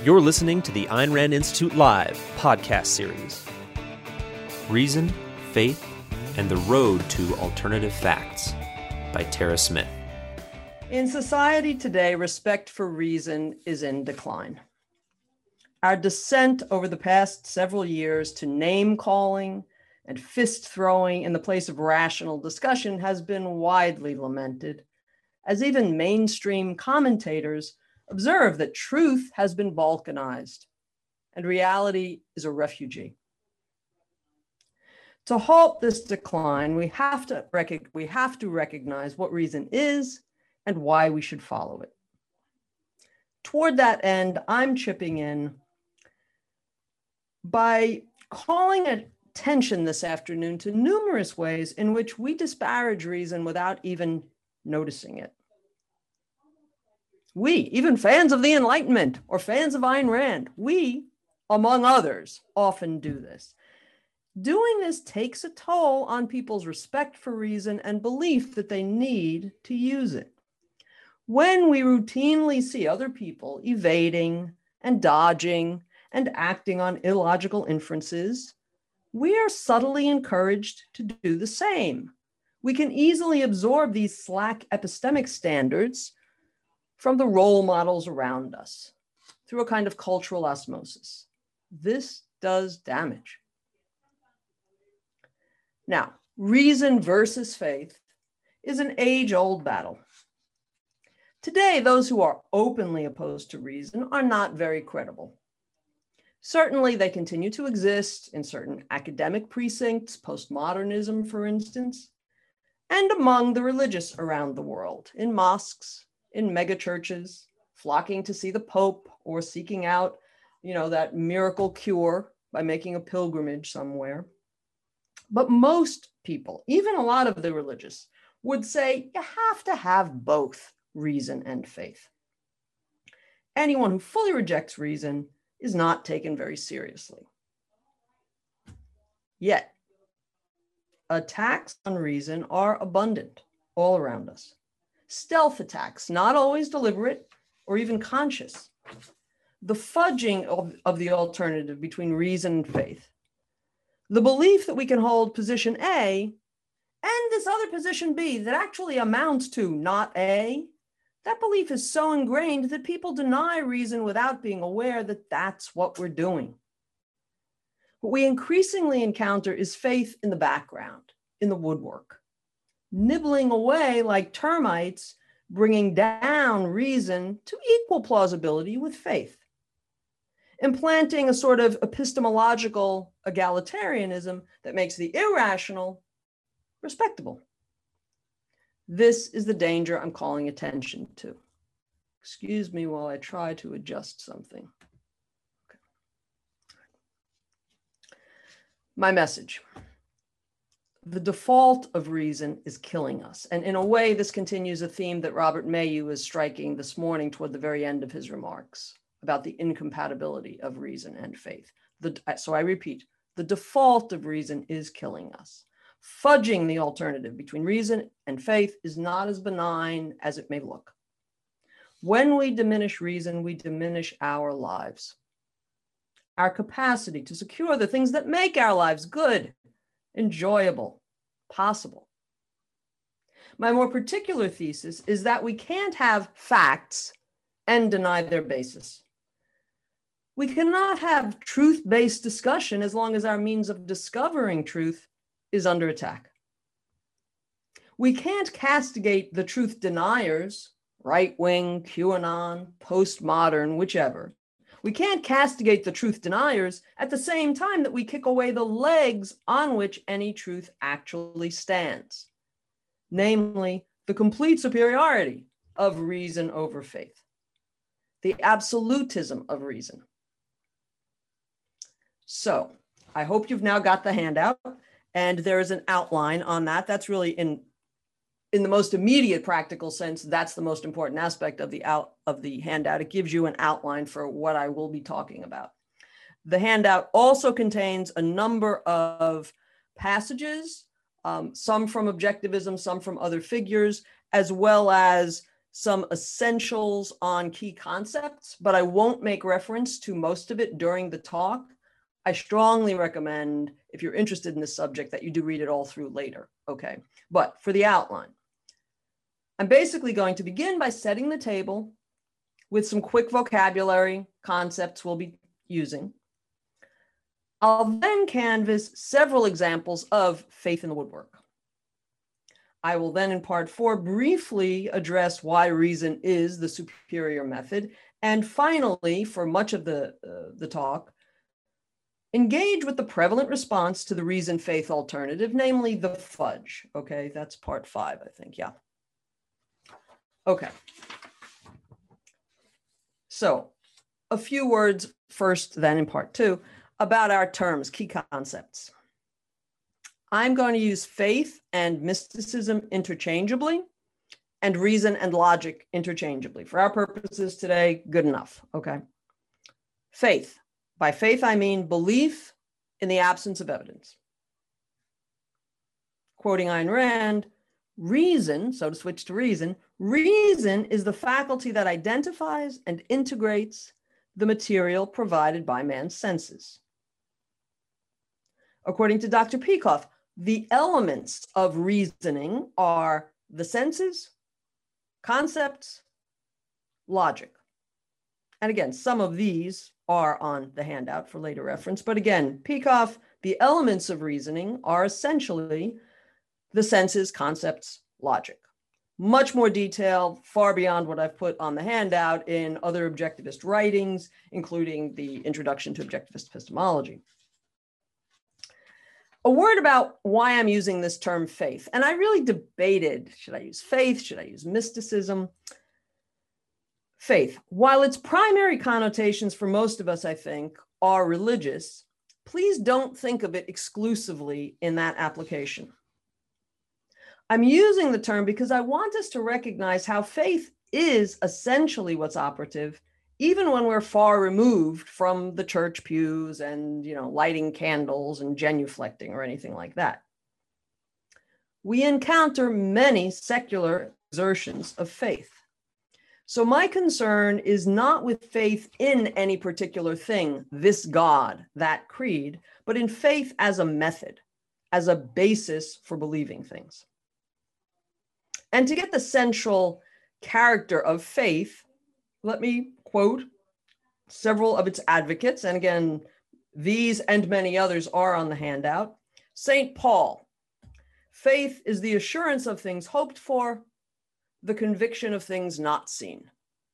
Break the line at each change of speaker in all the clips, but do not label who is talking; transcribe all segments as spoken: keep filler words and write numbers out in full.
You're listening to the Ayn Rand Institute Live podcast series, Reason, Faith, and the Road to Alternative Facts by Tara Smith.
In society today, respect for reason is in decline. Our descent over the past several years to name-calling and fist-throwing in the place of rational discussion has been widely lamented, as even mainstream commentators observe that truth has been balkanized and reality is a refugee. To halt this decline, we have to, rec- we have to recognize what reason is and why we should follow it. Toward that end, I'm chipping in by calling attention this afternoon to numerous ways in which we disparage reason without even noticing it. We, even fans of the Enlightenment or fans of Ayn Rand, we, among others, often do this. Doing this takes a toll on people's respect for reason and belief that they need to use it. When we routinely see other people evading and dodging and acting on illogical inferences, we are subtly encouraged to do the same. We can easily absorb these slack epistemic standards from the role models around us through a kind of cultural osmosis. This does damage. Now, reason versus faith is an age-old battle. Today, those who are openly opposed to reason are not very credible. Certainly, they continue to exist in certain academic precincts, postmodernism, for instance, and among the religious around the world, in mosques, in megachurches, flocking to see the Pope or seeking out, you know, that miracle cure by making a pilgrimage somewhere. But most people, even a lot of the religious, would say you have to have both reason and faith. Anyone who fully rejects reason is not taken very seriously. Yet, attacks on reason are abundant all around us. Stealth attacks, not always deliberate or even conscious. The fudging of, of the alternative between reason and faith. The belief that we can hold position A and this other position B that actually amounts to not A. That belief is so ingrained that people deny reason without being aware that that's what we're doing. What we increasingly encounter is faith in the background, in the woodwork, nibbling away like termites, bringing down reason to equal plausibility with faith, implanting a sort of epistemological egalitarianism that makes the irrational respectable. This is the danger I'm calling attention to. Excuse me while I try to adjust something. Okay. My message. The default of reason is killing us. And in a way, this continues a theme that Robert Mayu was striking this morning toward the very end of his remarks about the incompatibility of reason and faith. The, so I repeat, the default of reason is killing us. Fudging the alternative between reason and faith is not as benign as it may look. When we diminish reason, we diminish our lives, our capacity to secure the things that make our lives good, enjoyable, possible. My more particular thesis is that we can't have facts and deny their basis. We cannot have truth-based discussion as long as our means of discovering truth is under attack. We can't castigate the truth deniers, right-wing, QAnon, postmodern, whichever. We can't castigate the truth deniers at the same time that we kick away the legs on which any truth actually stands, namely the complete superiority of reason over faith, the absolutism of reason. So I hope you've now got the handout, and there is an outline on that. That's really in In the most immediate practical sense, that's the most important aspect of the out of the handout. It gives you an outline for what I will be talking about. The handout also contains a number of passages, um, some from objectivism, some from other figures, as well as some essentials on key concepts, but I won't make reference to most of it during the talk. I strongly recommend, if you're interested in this subject, that you do read it all through later, okay? But for the outline, I'm basically going to begin by setting the table with some quick vocabulary concepts we'll be using. I'll then canvass several examples of faith in the woodwork. I will then, in part four, briefly address why reason is the superior method. And finally, for much of the, uh, the talk, engage with the prevalent response to the reason-faith alternative, namely the fudge. Okay, that's part five, I think, yeah. Okay. So a few words first, then in part two, about our terms, key concepts. I'm going to use faith and mysticism interchangeably and reason and logic interchangeably. For our purposes today, good enough, okay? Faith. By faith, I mean belief in the absence of evidence. Quoting Ayn Rand, reason, so to switch to reason, reason is the faculty that identifies and integrates the material provided by man's senses. According to Doctor Peikoff, the elements of reasoning are the senses, concepts, logic. And again, some of these are on the handout for later reference. But again, Peikoff, the elements of reasoning are essentially the senses, concepts, logic. Much more detail, far beyond what I've put on the handout in other objectivist writings, including the Introduction to Objectivist Epistemology. A word about why I'm using this term faith. And I really debated, should I use faith? Should I use mysticism? Faith, while its primary connotations for most of us, I think, are religious, please don't think of it exclusively in that application. I'm using the term because I want us to recognize how faith is essentially what's operative, even when we're far removed from the church pews and, you know, lighting candles and genuflecting or anything like that. We encounter many secular exertions of faith. So my concern is not with faith in any particular thing, this God, that creed, but in faith as a method, as a basis for believing things. And to get the central character of faith, let me quote several of its advocates. And again, these and many others are on the handout. Saint Paul, faith is the assurance of things hoped for, the conviction of things not seen.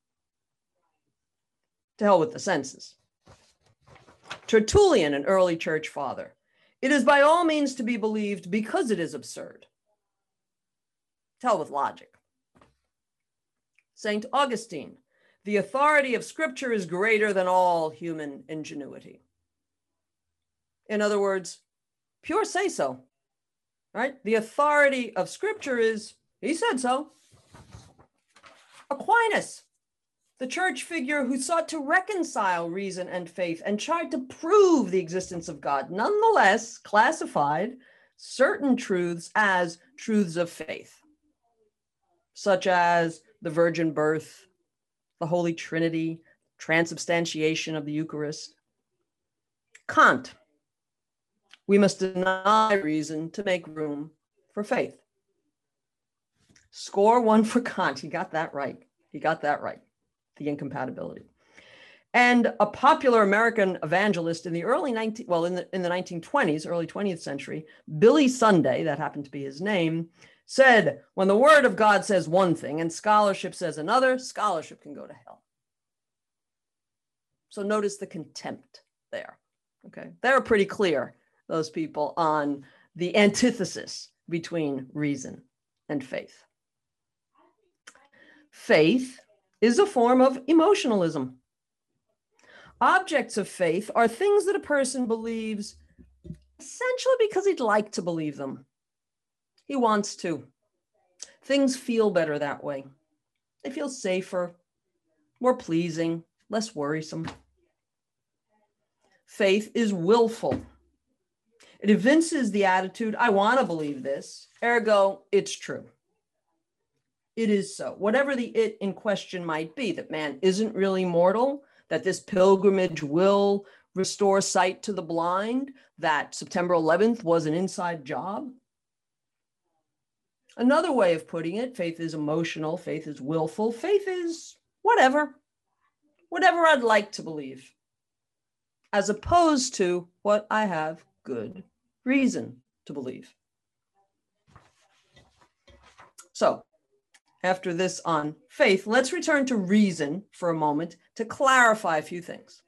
To hell with the senses. Tertullian, an early church father, it is by all means to be believed because it is absurd. To hell with logic. Saint Augustine, the authority of Scripture is greater than all human ingenuity. In other words, pure say so, right? The authority of Scripture is, he said so. Aquinas, the church figure who sought to reconcile reason and faith and tried to prove the existence of God, nonetheless classified certain truths as truths of faith, such as the virgin birth, the Holy Trinity, transubstantiation of the Eucharist. Kant, we must deny reason to make room for faith. Score one for Kant. He got that right. He got that right. The incompatibility. And a popular American evangelist in the early nineteen, well, in the in the nineteen twenties, early twentieth century, Billy Sunday, that happened to be his name, said, when the word of God says one thing and scholarship says another, scholarship can go to hell. So notice the contempt there. Okay, they're pretty clear, those people, on the antithesis between reason and faith. Faith is a form of emotionalism. Objects of faith are things that a person believes essentially because he'd like to believe them. He wants to. Things feel better that way. They feel safer, more pleasing, less worrisome. Faith is willful. It evinces the attitude, I want to believe this, ergo, it's true. it is so. Whatever the it in question might be, that man isn't really mortal, that this pilgrimage will restore sight to the blind, that September eleventh was an inside job. Another way of putting it, faith is emotional, faith is willful, faith is whatever, whatever I'd like to believe, as opposed to what I have good reason to believe. So, after this on faith, let's return to reason for a moment to clarify a few things.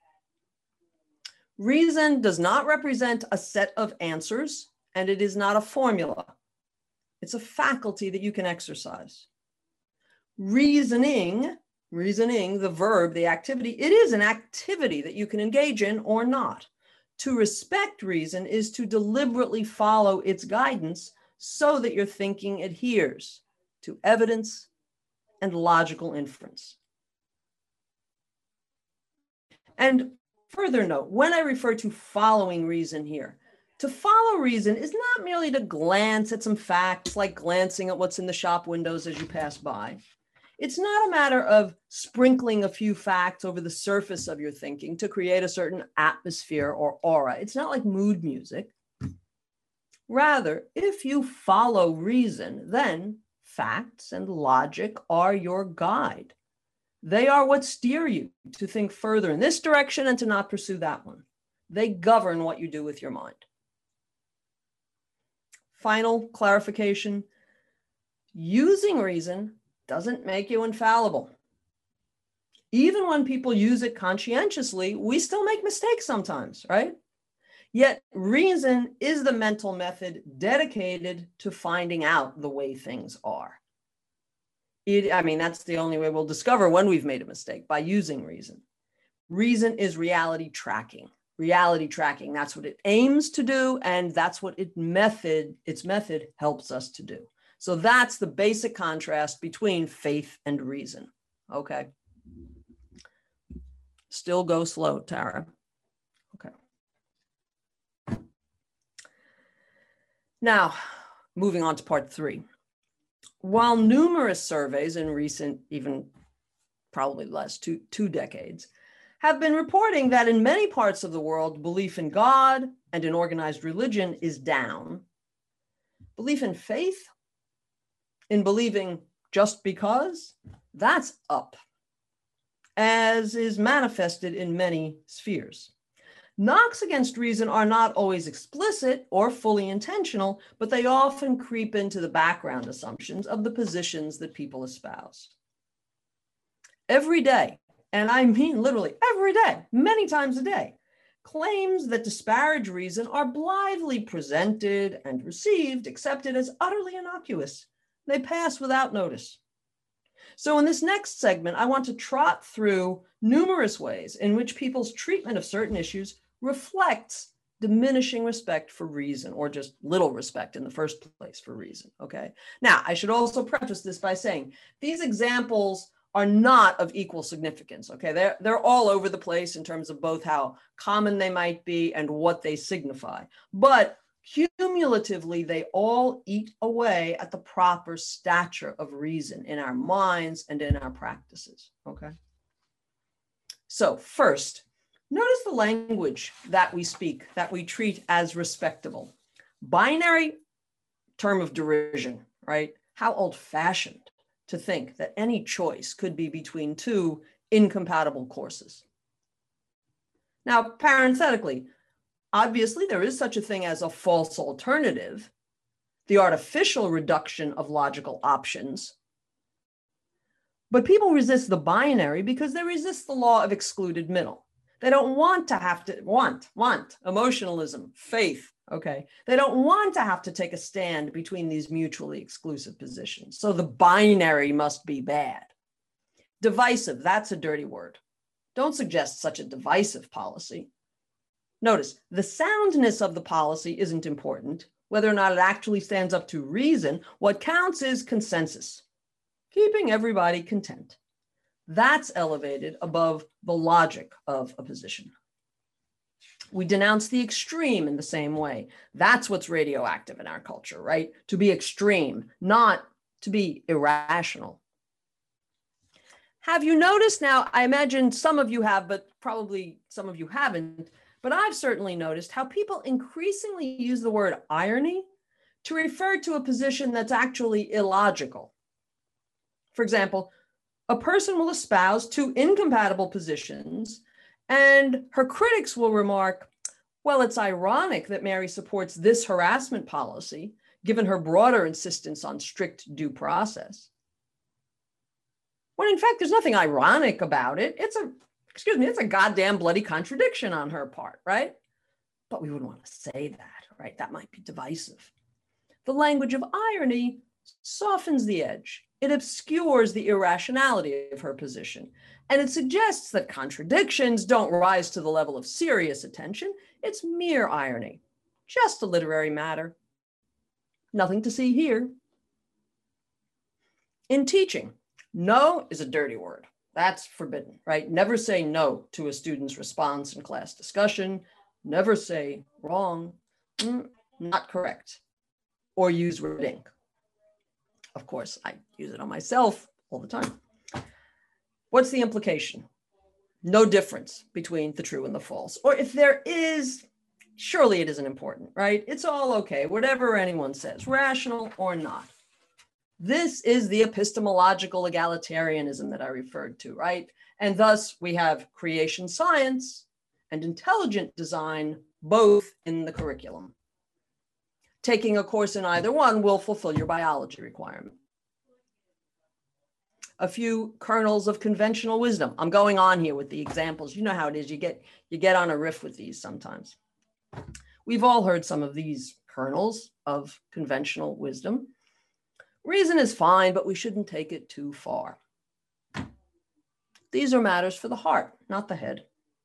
Reason does not represent a set of answers, and it is not a formula. It's a faculty that you can exercise. Reasoning, reasoning, the verb, the activity, it is an activity that you can engage in or not. To respect reason is to deliberately follow its guidance so that your thinking adheres to evidence and logical inference. And further note, when I refer to following reason here, to follow reason is not merely to glance at some facts, like glancing at what's in the shop windows as you pass by. It's not a matter of sprinkling a few facts over the surface of your thinking to create a certain atmosphere or aura. It's not like mood music. Rather, if you follow reason, then facts and logic are your guide. They are what steer you to think further in this direction and to not pursue that one. They govern what you do with your mind. Final clarification, using reason doesn't make you infallible. Even when people use it conscientiously, we still make mistakes sometimes, right? Yet reason is the mental method dedicated to finding out the way things are. It, I mean, that's the only way we'll discover when we've made a mistake, by using reason. Reason is reality tracking. Reality tracking, that's what it aims to do, and that's what it method, its method helps us to do. So that's the basic contrast between faith and reason. Okay. Still go slow, Tara. Okay. Now, moving on to part three. While numerous surveys in recent, even probably last two, two decades, have been reporting that in many parts of the world, belief in God and in organized religion is down, belief in faith, in believing just because, that's up, as is manifested in many spheres. Knocks against reason are not always explicit or fully intentional, but they often creep into the background assumptions of the positions that people espouse. Every day, and I mean literally every day, many times a day, claims that disparage reason are blithely presented and received, accepted as utterly innocuous. They pass without notice. So in this next segment, I want to trot through numerous ways in which people's treatment of certain issues reflects diminishing respect for reason, or just little respect in the first place for reason, okay? Now, I should also preface this by saying these examples are not of equal significance, okay? They're, they're all over the place in terms of both how common they might be and what they signify. But cumulatively, they all eat away at the proper stature of reason in our minds and in our practices, okay? So first, notice the language that we speak, that we treat as respectable. Binary, term of derision, right? How old-fashioned to think that any choice could be between two incompatible courses. Now, parenthetically, obviously there is such a thing as a false alternative, the artificial reduction of logical options. But people resist the binary because they resist the law of excluded middle. They don't want to have to, want, want, emotionalism, faith, okay? They don't want to have to take a stand between these mutually exclusive positions. So the binary must be bad. Divisive, that's a dirty word. Don't suggest such a divisive policy. Notice, the soundness of the policy isn't important. Whether or not it actually stands up to reason, what counts is consensus, keeping everybody content. That's elevated above the logic of a position. We denounce the extreme in the same way. That's what's radioactive in our culture, right? To be extreme, not to be irrational. Have you noticed now, I imagine some of you have, but probably some of you haven't, but I've certainly noticed how people increasingly use the word irony to refer to a position that's actually illogical. For example, a person will espouse two incompatible positions, and her critics will remark, well, it's ironic that Mary supports this harassment policy, given her broader insistence on strict due process. When in fact, there's nothing ironic about it. It's a, excuse me, it's a goddamn bloody contradiction on her part, right? But we wouldn't want to say that, right? That might be divisive. The language of irony softens the edge. It obscures the irrationality of her position, and it suggests that contradictions don't rise to the level of serious attention. It's mere irony, just a literary matter. Nothing to see here. In teaching, no is a dirty word. That's forbidden, right? Never say no to a student's response in class discussion. Never say wrong, mm, not correct, or use red ink. Of course, I use it on myself all the time. What's the implication? No difference between the true and the false. Or if there is, surely it isn't important, right? It's all okay, whatever anyone says, rational or not. This is the epistemological egalitarianism that I referred to, right? And thus we have creation science and intelligent design both in the curriculum. Taking a course in either one will fulfill your biology requirement. A few kernels of conventional wisdom. I'm going on here with the examples. You know how it is. You get, you get on a riff with these sometimes. We've all heard some of these kernels of conventional wisdom. Reason is fine, but we shouldn't take it too far. These are matters for the heart, not the head.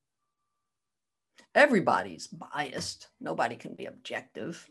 Everybody's biased. Nobody can be objective.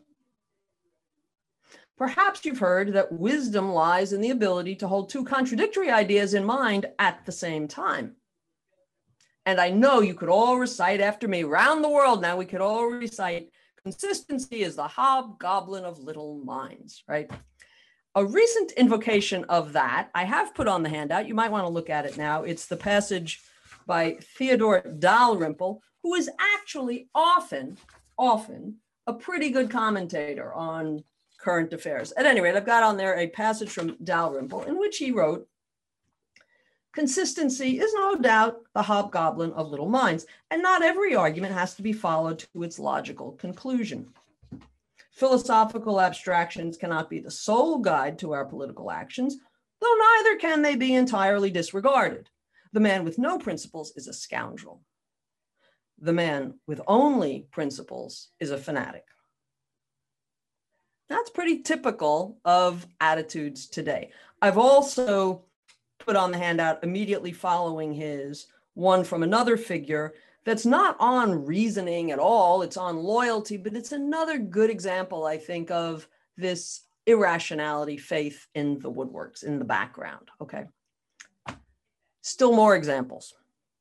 Perhaps you've heard that wisdom lies in the ability to hold two contradictory ideas in mind at the same time. And I know you could all recite after me, around the world now, we could all recite, consistency is the hobgoblin of little minds, right? A recent invocation of that, I have put on the handout. You might want to look at it now. It's the passage by Theodore Dalrymple, who is actually often, often a pretty good commentator on current affairs. At any rate, I've got on there a passage from Dalrymple in which he wrote, consistency is no doubt the hobgoblin of little minds, and not every argument has to be followed to its logical conclusion. Philosophical abstractions cannot be the sole guide to our political actions, though neither can they be entirely disregarded. The man with no principles is a scoundrel. The man with only principles is a fanatic. That's pretty typical of attitudes today. I've also put on the handout immediately following his one from another figure that's not on reasoning at all. It's on loyalty, but it's another good example, I think, of this irrationality, faith in the woodworks, in the background, okay? Still more examples.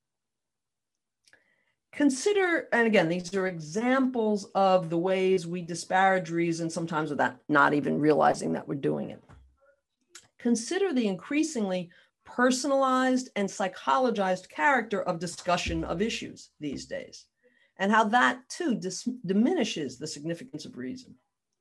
Consider, and again, these are examples of the ways we disparage reason, sometimes without not even realizing that we're doing it. Consider the increasingly personalized and psychologized character of discussion of issues these days, and how that too dis- diminishes the significance of reason.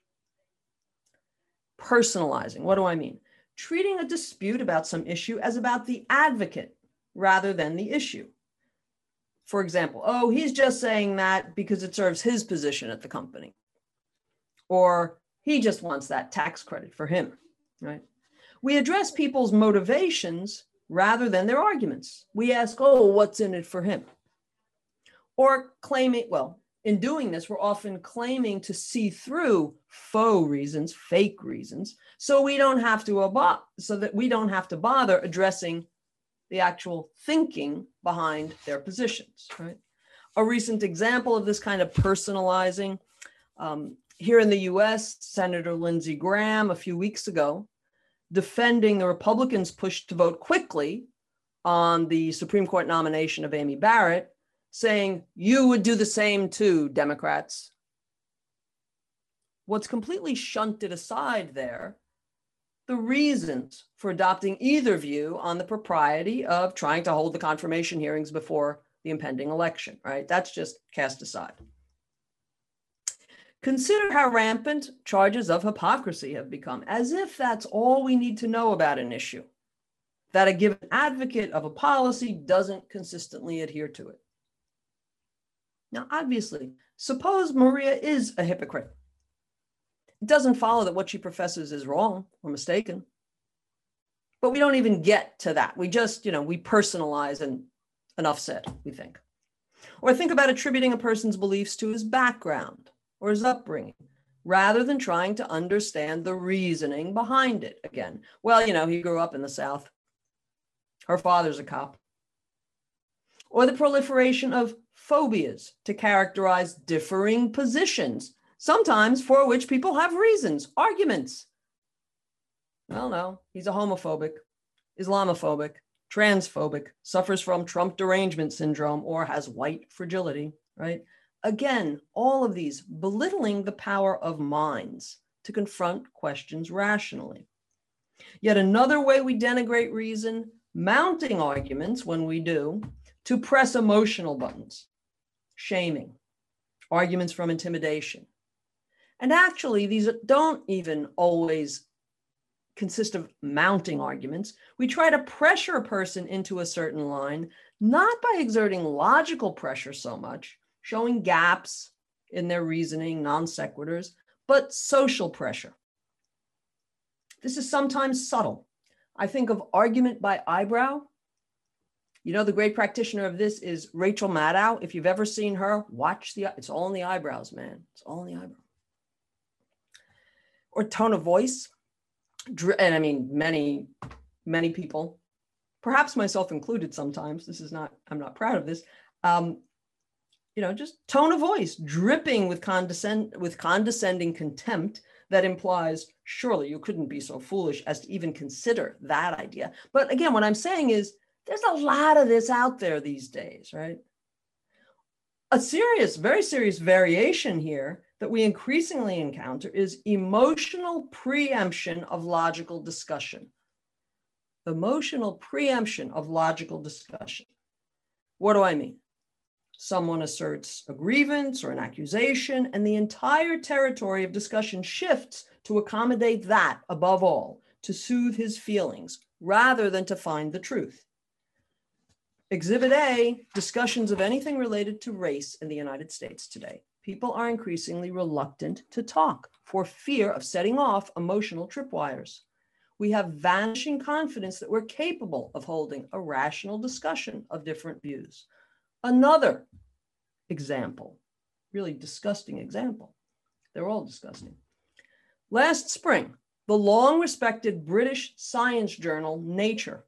Personalizing, what do I mean? Treating a dispute about some issue as about the advocate rather than the issue. For example, oh, he's just saying that because it serves his position at the company. Or he just wants that tax credit for him, right? We address people's motivations rather than their arguments. We ask, oh, what's in it for him? Or claiming, well, in doing this, we're often claiming to see through faux reasons, fake reasons, so we don't have to abo- so that we don't have to bother addressing the actual thinking behind their positions, right? A recent example of this kind of personalizing, um, here in the U S, Senator Lindsey Graham a few weeks ago, defending the Republicans' push to vote quickly on the Supreme Court nomination of Amy Barrett, saying, you would do the same too, Democrats. What's completely shunted aside there the reasons for adopting either view on the propriety of trying to hold the confirmation hearings before the impending election, right? That's just cast aside. Consider how rampant charges of hypocrisy have become, as if that's all we need to know about an issue, that a given advocate of a policy doesn't consistently adhere to it. Now, obviously, suppose Maria is a hypocrite. It doesn't follow that what she professes is wrong or mistaken. But we don't even get to that. We just, you know, we personalize and enough said, we think. Or think about attributing a person's beliefs to his background or his upbringing, rather than trying to understand the reasoning behind it. Again, well, you know, he grew up in the South. Her father's a cop. Or the proliferation of phobias to characterize differing positions, sometimes for which people have reasons, arguments. Well, no, he's a homophobic, Islamophobic, transphobic, suffers from Trump derangement syndrome, or has white fragility, right? Again, all of these belittling the power of minds to confront questions rationally. Yet another way we denigrate reason, mounting arguments when we do, to press emotional buttons, shaming, arguments from intimidation. And actually, these don't even always consist of mounting arguments. We try to pressure a person into a certain line, not by exerting logical pressure so much, showing gaps in their reasoning, non sequiturs, but social pressure. This is sometimes subtle. I think of argument by eyebrow. You know, the great practitioner of this is Rachel Maddow. If you've ever seen her, watch the, it's all in the eyebrows, man. It's all in the eyebrow. Or tone of voice. And I mean, many, many people, perhaps myself included sometimes, this is not, I'm not proud of this, um, you know, just tone of voice, dripping with, condescend, with condescending contempt that implies, surely you couldn't be so foolish as to even consider that idea. But again, what I'm saying is, there's a lot of this out there these days, right? A serious, very serious variation here that we increasingly encounter is emotional preemption of logical discussion. Emotional preemption of logical discussion. What do I mean? Someone asserts a grievance or an accusation, and the entire territory of discussion shifts to accommodate that above all, to soothe his feelings, rather than to find the truth. Exhibit A, discussions of anything related to race in the United States today. People are increasingly reluctant to talk for fear of setting off emotional tripwires. We have vanishing confidence that we're capable of holding a rational discussion of different views. Another example, really disgusting example. They're all disgusting. Last spring, the long-respected British science journal Nature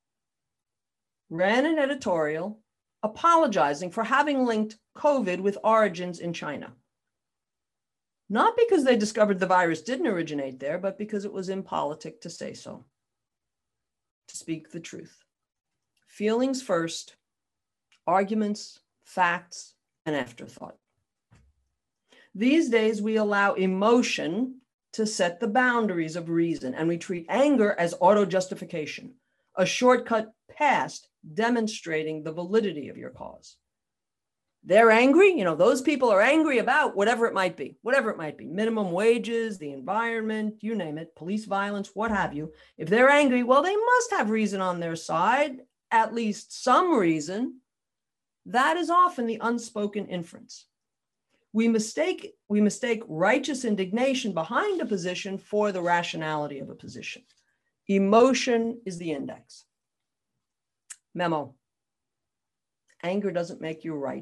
ran an editorial apologizing for having linked COVID with origins in China. Not because they discovered the virus didn't originate there, but because it was impolitic to say so, to speak the truth. Feelings first, arguments, facts, and afterthought. These days, we allow emotion to set the boundaries of reason, and we treat anger as auto-justification, a shortcut past demonstrating the validity of your cause. They're angry, you know, those people are angry about whatever it might be, whatever it might be, minimum wages, the environment, you name it, police violence, what have you. If they're angry, well, they must have reason on their side, at least some reason. That is often the unspoken inference. We mistake, we mistake righteous indignation behind a position for the rationality of a position. Emotion is the index. Memo. Anger doesn't make you right.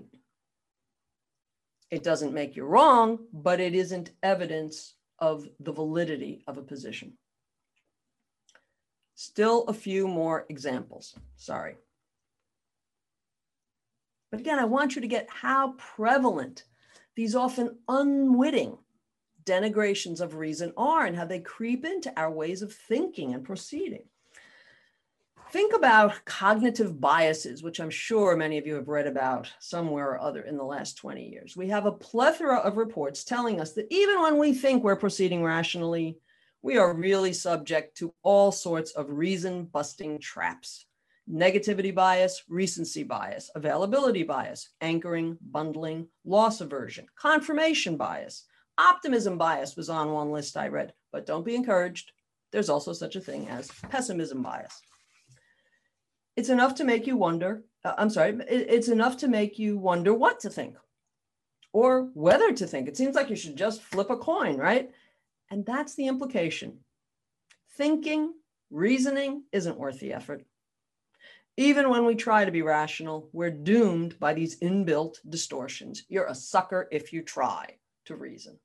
It doesn't make you wrong, but it isn't evidence of the validity of a position. Still a few more examples. Sorry. But again, I want you to get how prevalent these often unwitting denigrations of reason are and how they creep into our ways of thinking and proceeding. Think about cognitive biases, which I'm sure many of you have read about somewhere or other in the last twenty years. We have a plethora of reports telling us that even when we think we're proceeding rationally, we are really subject to all sorts of reason-busting traps. Negativity bias, recency bias, availability bias, anchoring, bundling, loss aversion, confirmation bias, optimism bias was on one list I read, but don't be encouraged. There's also such a thing as pessimism bias. It's enough to make you wonder, uh, I'm sorry, it's enough to make you wonder what to think or whether to think. It seems like you should just flip a coin, right? And that's the implication. Thinking, reasoning isn't worth the effort. Even when we try to be rational, we're doomed by these inbuilt distortions. You're a sucker if you try to reason.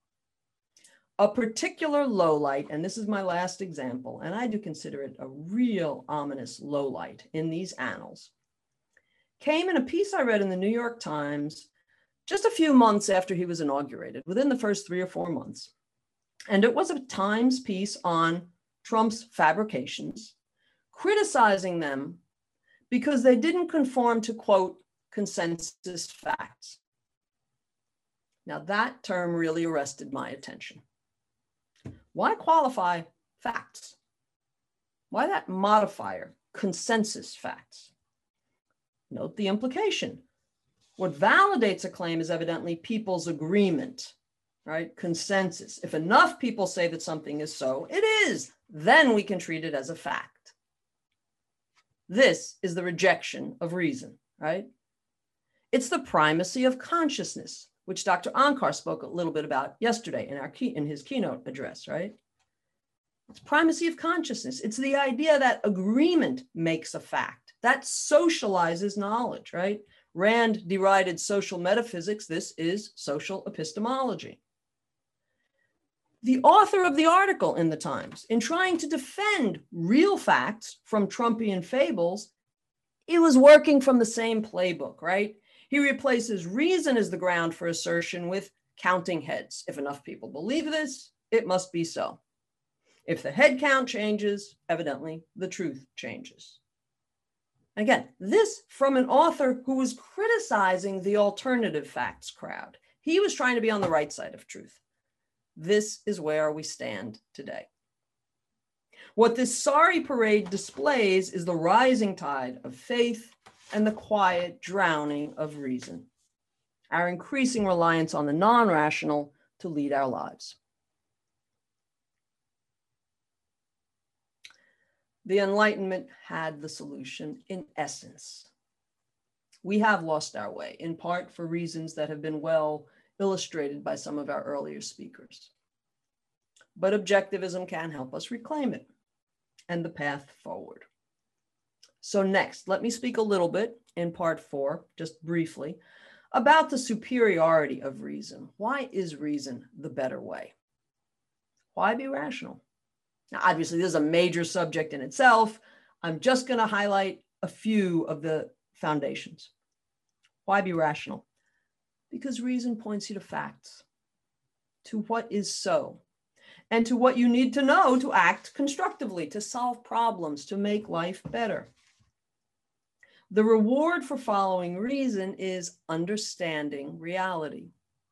A particular lowlight, and this is my last example, and I do consider it a real ominous lowlight in these annals, came in a piece I read in the New York Times just a few months after he was inaugurated, within the first three or four months. And it was a Times piece on Trump's fabrications, criticizing them because they didn't conform to, quote, consensus facts. Now that term really arrested my attention. Why qualify facts? Why that modifier, consensus facts? Note the implication. What validates a claim is evidently people's agreement, right? Consensus. If enough people say that something is so, it is. Then we can treat it as a fact. This is the rejection of reason, right? It's the primacy of consciousness, which Doctor Onkar spoke a little bit about yesterday in, our key, in his keynote address, right? It's primacy of consciousness. It's the idea that agreement makes a fact. That socializes knowledge, right? Rand derided social metaphysics. This is social epistemology. The author of the article in the Times, in trying to defend real facts from Trumpian fables, it was working from the same playbook, right? He replaces reason as the ground for assertion with counting heads. If enough people believe this, it must be so. If the head count changes, evidently the truth changes. Again, this from an author who was criticizing the alternative facts crowd. He was trying to be on the right side of truth. This is where we stand today. What this sorry parade displays is the rising tide of faith and the quiet drowning of reason, our increasing reliance on the non-rational to lead our lives. The Enlightenment had the solution in essence. We have lost our way, in part for reasons that have been well illustrated by some of our earlier speakers. But objectivism can help us reclaim it and the path forward. So next, let me speak a little bit in part four, just briefly, about the superiority of reason. Why is reason the better way? Why be rational? Now, obviously, this is a major subject in itself. I'm just going to highlight a few of the foundations. Why be rational? Because reason points you to facts, to what is so, and to what you need to know to act constructively, to solve problems, to make life better. The reward for following reason is understanding reality.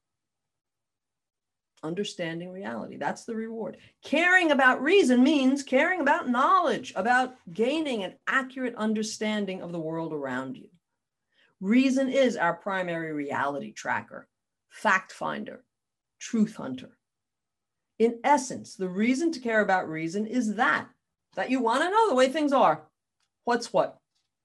Understanding reality, that's the reward. Caring about reason means caring about knowledge, about gaining an accurate understanding of the world around you. Reason is our primary reality tracker, fact finder, truth hunter. In essence, the reason to care about reason is that, that you want to know the way things are. What's what?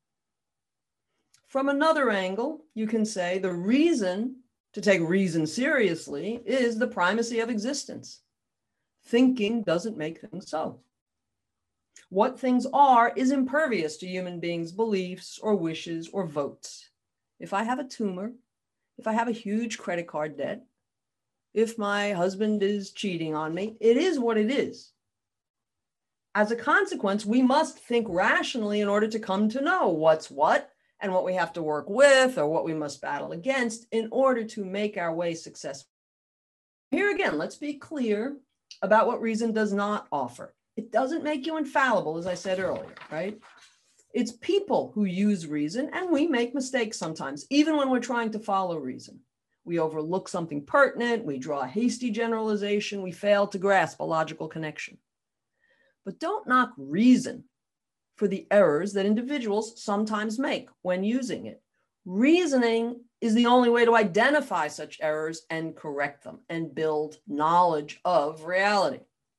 From another angle, you can say the reason to take reason seriously is the primacy of existence. Thinking doesn't make things so. What things are is impervious to human beings' beliefs or wishes or votes. If I have a tumor, if I have a huge credit card debt, if my husband is cheating on me, it is what it is. As a consequence, we must think rationally in order to come to know what's what and what we have to work with or what we must battle against in order to make our way successful. Here again, let's be clear about what reason does not offer. It doesn't make you infallible, as I said earlier, right? It's people who use reason, and we make mistakes sometimes, even when we're trying to follow reason. We overlook something pertinent, we draw a hasty generalization, we fail to grasp a logical connection. But don't knock reason for the errors that individuals sometimes make when using it. Reasoning is the only way to identify such errors and correct them and build knowledge of reality.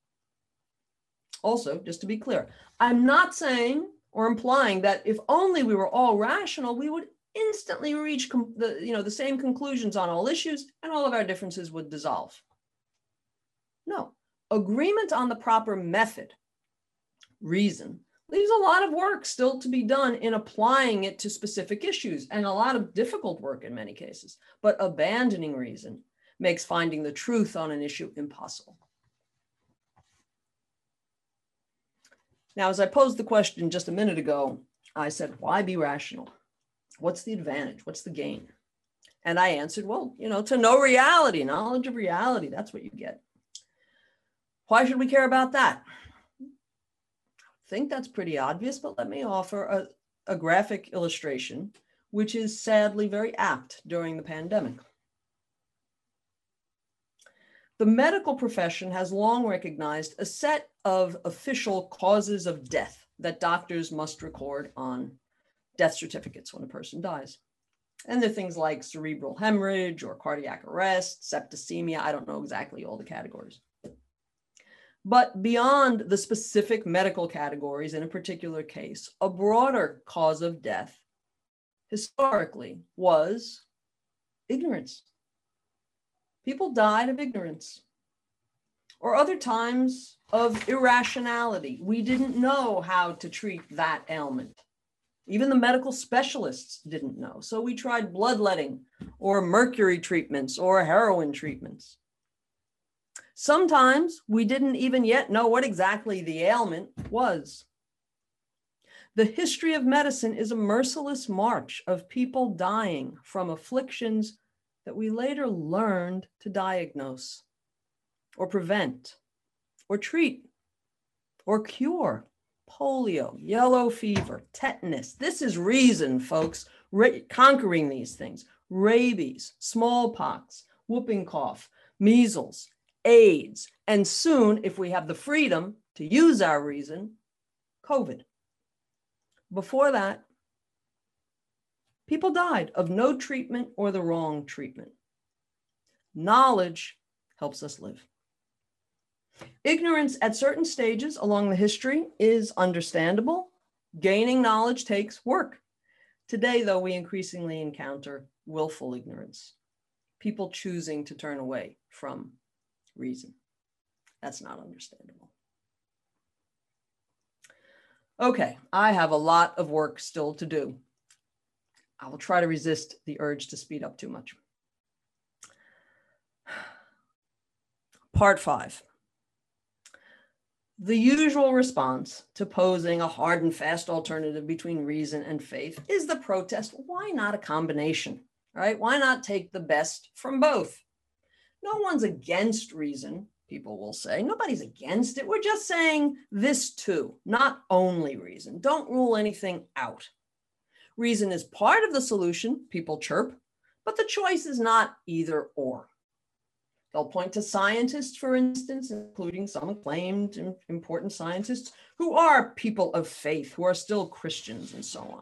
Also, just to be clear, I'm not saying or implying that if only we were all rational, we would instantly reach the, you know, the same conclusions on all issues and all of our differences would dissolve. No, agreement on the proper method, reason, leaves a lot of work still to be done in applying it to specific issues and a lot of difficult work in many cases. But abandoning reason makes finding the truth on an issue impossible. Now, as I posed the question just a minute ago, I said, why be rational? What's the advantage? What's the gain? And I answered, well, you know, to know reality, knowledge of reality, that's what you get. Why should we care about that? I think that's pretty obvious, but let me offer a, a graphic illustration, which is sadly very apt during the pandemic. The medical profession has long recognized a set of official causes of death that doctors must record on death certificates when a person dies. And they're things like cerebral hemorrhage or cardiac arrest, septicemia. I don't know exactly all the categories. But beyond the specific medical categories in a particular case, a broader cause of death historically was ignorance. People died of ignorance, or other times of irrationality. We didn't know how to treat that ailment. Even the medical specialists didn't know. So we tried bloodletting or mercury treatments or heroin treatments. Sometimes we didn't even yet know what exactly the ailment was. The history of medicine is a merciless march of people dying from afflictions that we later learned to diagnose or prevent or treat or cure. Polio, yellow fever, tetanus. This is reason, folks, Ra- conquering these things. Rabies, smallpox, whooping cough, measles, AIDS, and soon, if we have the freedom to use our reason, COVID. Before that, people died of no treatment or the wrong treatment. Knowledge helps us live. Ignorance at certain stages along the history is understandable. Gaining knowledge takes work. Today, though, we increasingly encounter willful ignorance, people choosing to turn away from reason. That's not understandable. Okay, I have a lot of work still to do. I will try to resist the urge to speed up too much. Part five. The usual response to posing a hard and fast alternative between reason and faith is the protest. Why not a combination, right? Why not take the best from both? No one's against reason, people will say. Nobody's against it. We're just saying this too, not only reason. Don't rule anything out. Reason is part of the solution, people chirp, but the choice is not either or. They'll point to scientists, for instance, including some acclaimed and important scientists who are people of faith, who are still Christians and so on.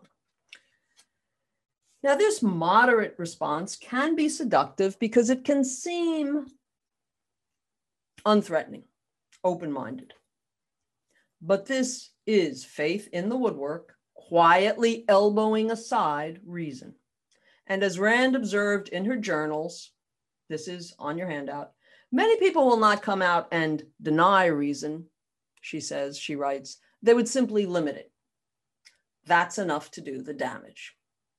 Now, this moderate response can be seductive because it can seem unthreatening, open-minded. But this is faith in the woodwork, quietly elbowing aside reason. And as Rand observed in her journals, this is on your handout, many people will not come out and deny reason, she says, she writes, they would simply limit it. That's enough to do the damage.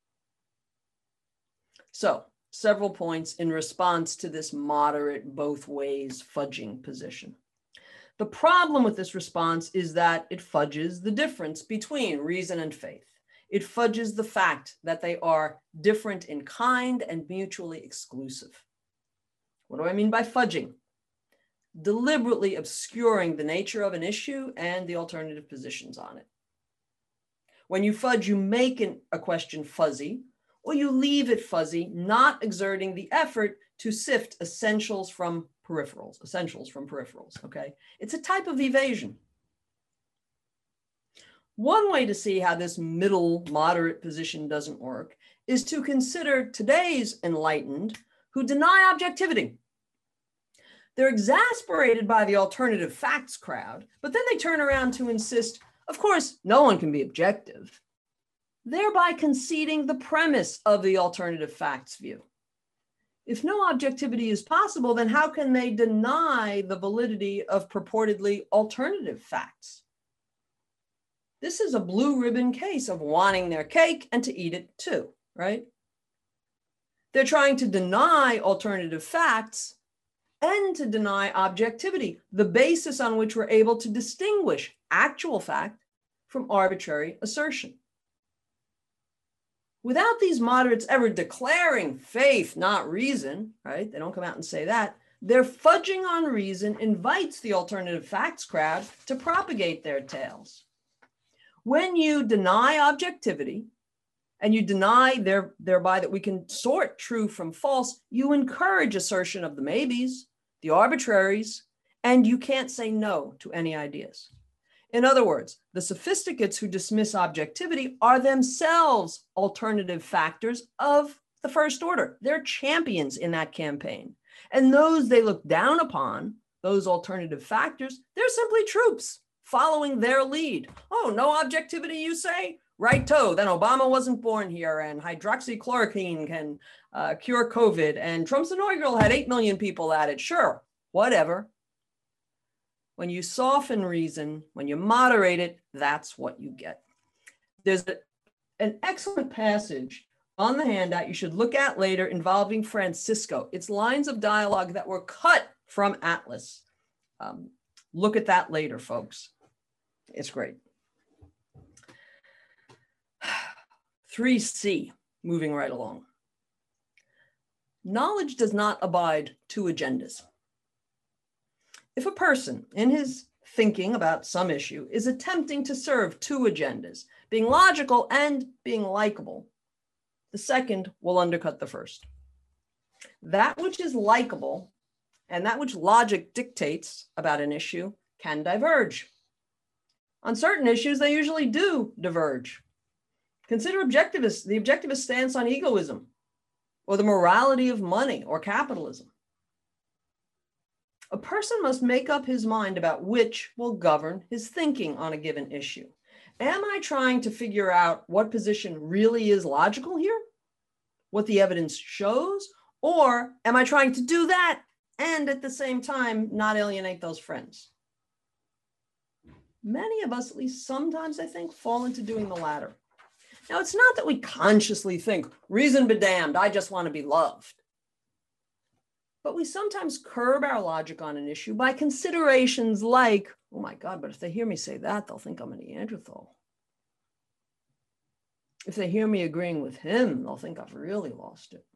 So, several points in response to this moderate both ways fudging position. The problem with this response is that it fudges the difference between reason and faith. It fudges the fact that they are different in kind and mutually exclusive. What do I mean by fudging? Deliberately obscuring the nature of an issue and the alternative positions on it. When you fudge, you make an, a question fuzzy, or you leave it fuzzy, not exerting the effort to sift essentials from peripherals, essentials from peripherals, okay? It's a type of evasion. One way to see how this middle moderate position doesn't work is to consider today's enlightened who deny objectivity. They're exasperated by the alternative facts crowd, but then they turn around to insist, of course, no one can be objective, thereby conceding the premise of the alternative facts view. If no objectivity is possible, then how can they deny the validity of purportedly alternative facts? This is a blue ribbon case of wanting their cake and to eat it too, right? They're trying to deny alternative facts and to deny objectivity, the basis on which we're able to distinguish actual fact from arbitrary assertion. Without these moderates ever declaring faith, not reason, right? They don't come out and say that. Their fudging on reason invites the alternative facts crowd to propagate their tales. When you deny objectivity and you deny there, thereby that we can sort true from false, you encourage assertion of the maybes, the arbitraries, and you can't say no to any ideas. In other words, the sophisticates who dismiss objectivity are themselves alternative factors of the first order. They're champions in that campaign. And those they look down upon, those alternative factors, they're simply troops following their lead. Oh, no objectivity, you say? Righto, then Obama wasn't born here, and hydroxychloroquine can uh, cure COVID, and Trump's inaugural had eight million people at it. Sure, whatever. When you soften reason, when you moderate it, that's what you get. There's a, an excellent passage on the handout you should look at later involving Francisco. It's lines of dialogue that were cut from Atlas. Um, look at that later, folks. It's great. three C, moving right along. Knowledge does not abide to agendas. If a person in his thinking about some issue is attempting to serve two agendas, being logical and being likable, the second will undercut the first. That which is likable and that which logic dictates about an issue can diverge. On certain issues, they usually do diverge. Consider objectivist, the objectivist stance on egoism, or the morality of money or capitalism. A person must make up his mind about which will govern his thinking on a given issue. Am I trying to figure out what position really is logical here? What the evidence shows? Or am I trying to do that and at the same time not alienate those friends? Many of us, at least sometimes, I think, fall into doing the latter. Now, it's not that we consciously think, reason be damned, I just want to be loved. But we sometimes curb our logic on an issue by considerations like, oh my God, but if they hear me say that, they'll think I'm a Neanderthal. If they hear me agreeing with him, they'll think I've really lost it.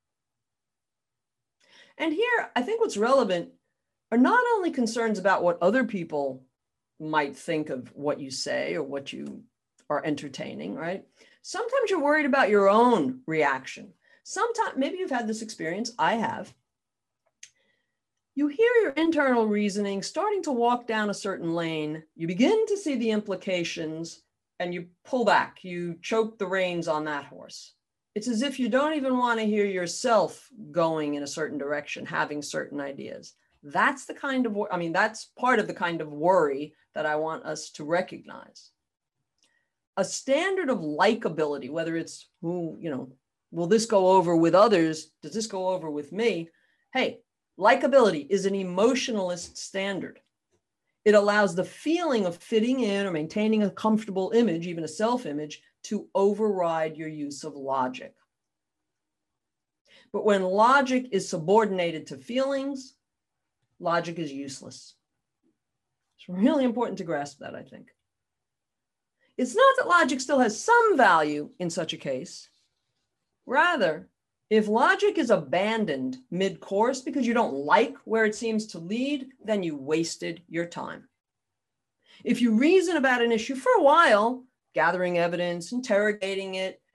And here, I think what's relevant are not only concerns about what other people might think of what you say or what you are entertaining, right? Sometimes you're worried about your own reaction. Sometimes, maybe you've had this experience, I have. You hear your internal reasoning starting to walk down a certain lane, you begin to see the implications, and you pull back, you choke the reins on that horse. It's as if you don't even want to hear yourself going in a certain direction, having certain ideas. That's the kind of, I mean, that's part of the kind of worry that I want us to recognize. A standard of likability, whether it's, who, you know, will this go over with others? Does this go over with me? Hey, likability is an emotionalist standard. It allows the feeling of fitting in or maintaining a comfortable image, even a self-image, to override your use of logic. But when logic is subordinated to feelings, logic is useless. It's really important to grasp that, I think. It's not that logic still has some value in such a case. Rather, if logic is abandoned mid-course because you don't like where it seems to lead, then you wasted your time. If you reason about an issue for a while, gathering evidence, interrogating it,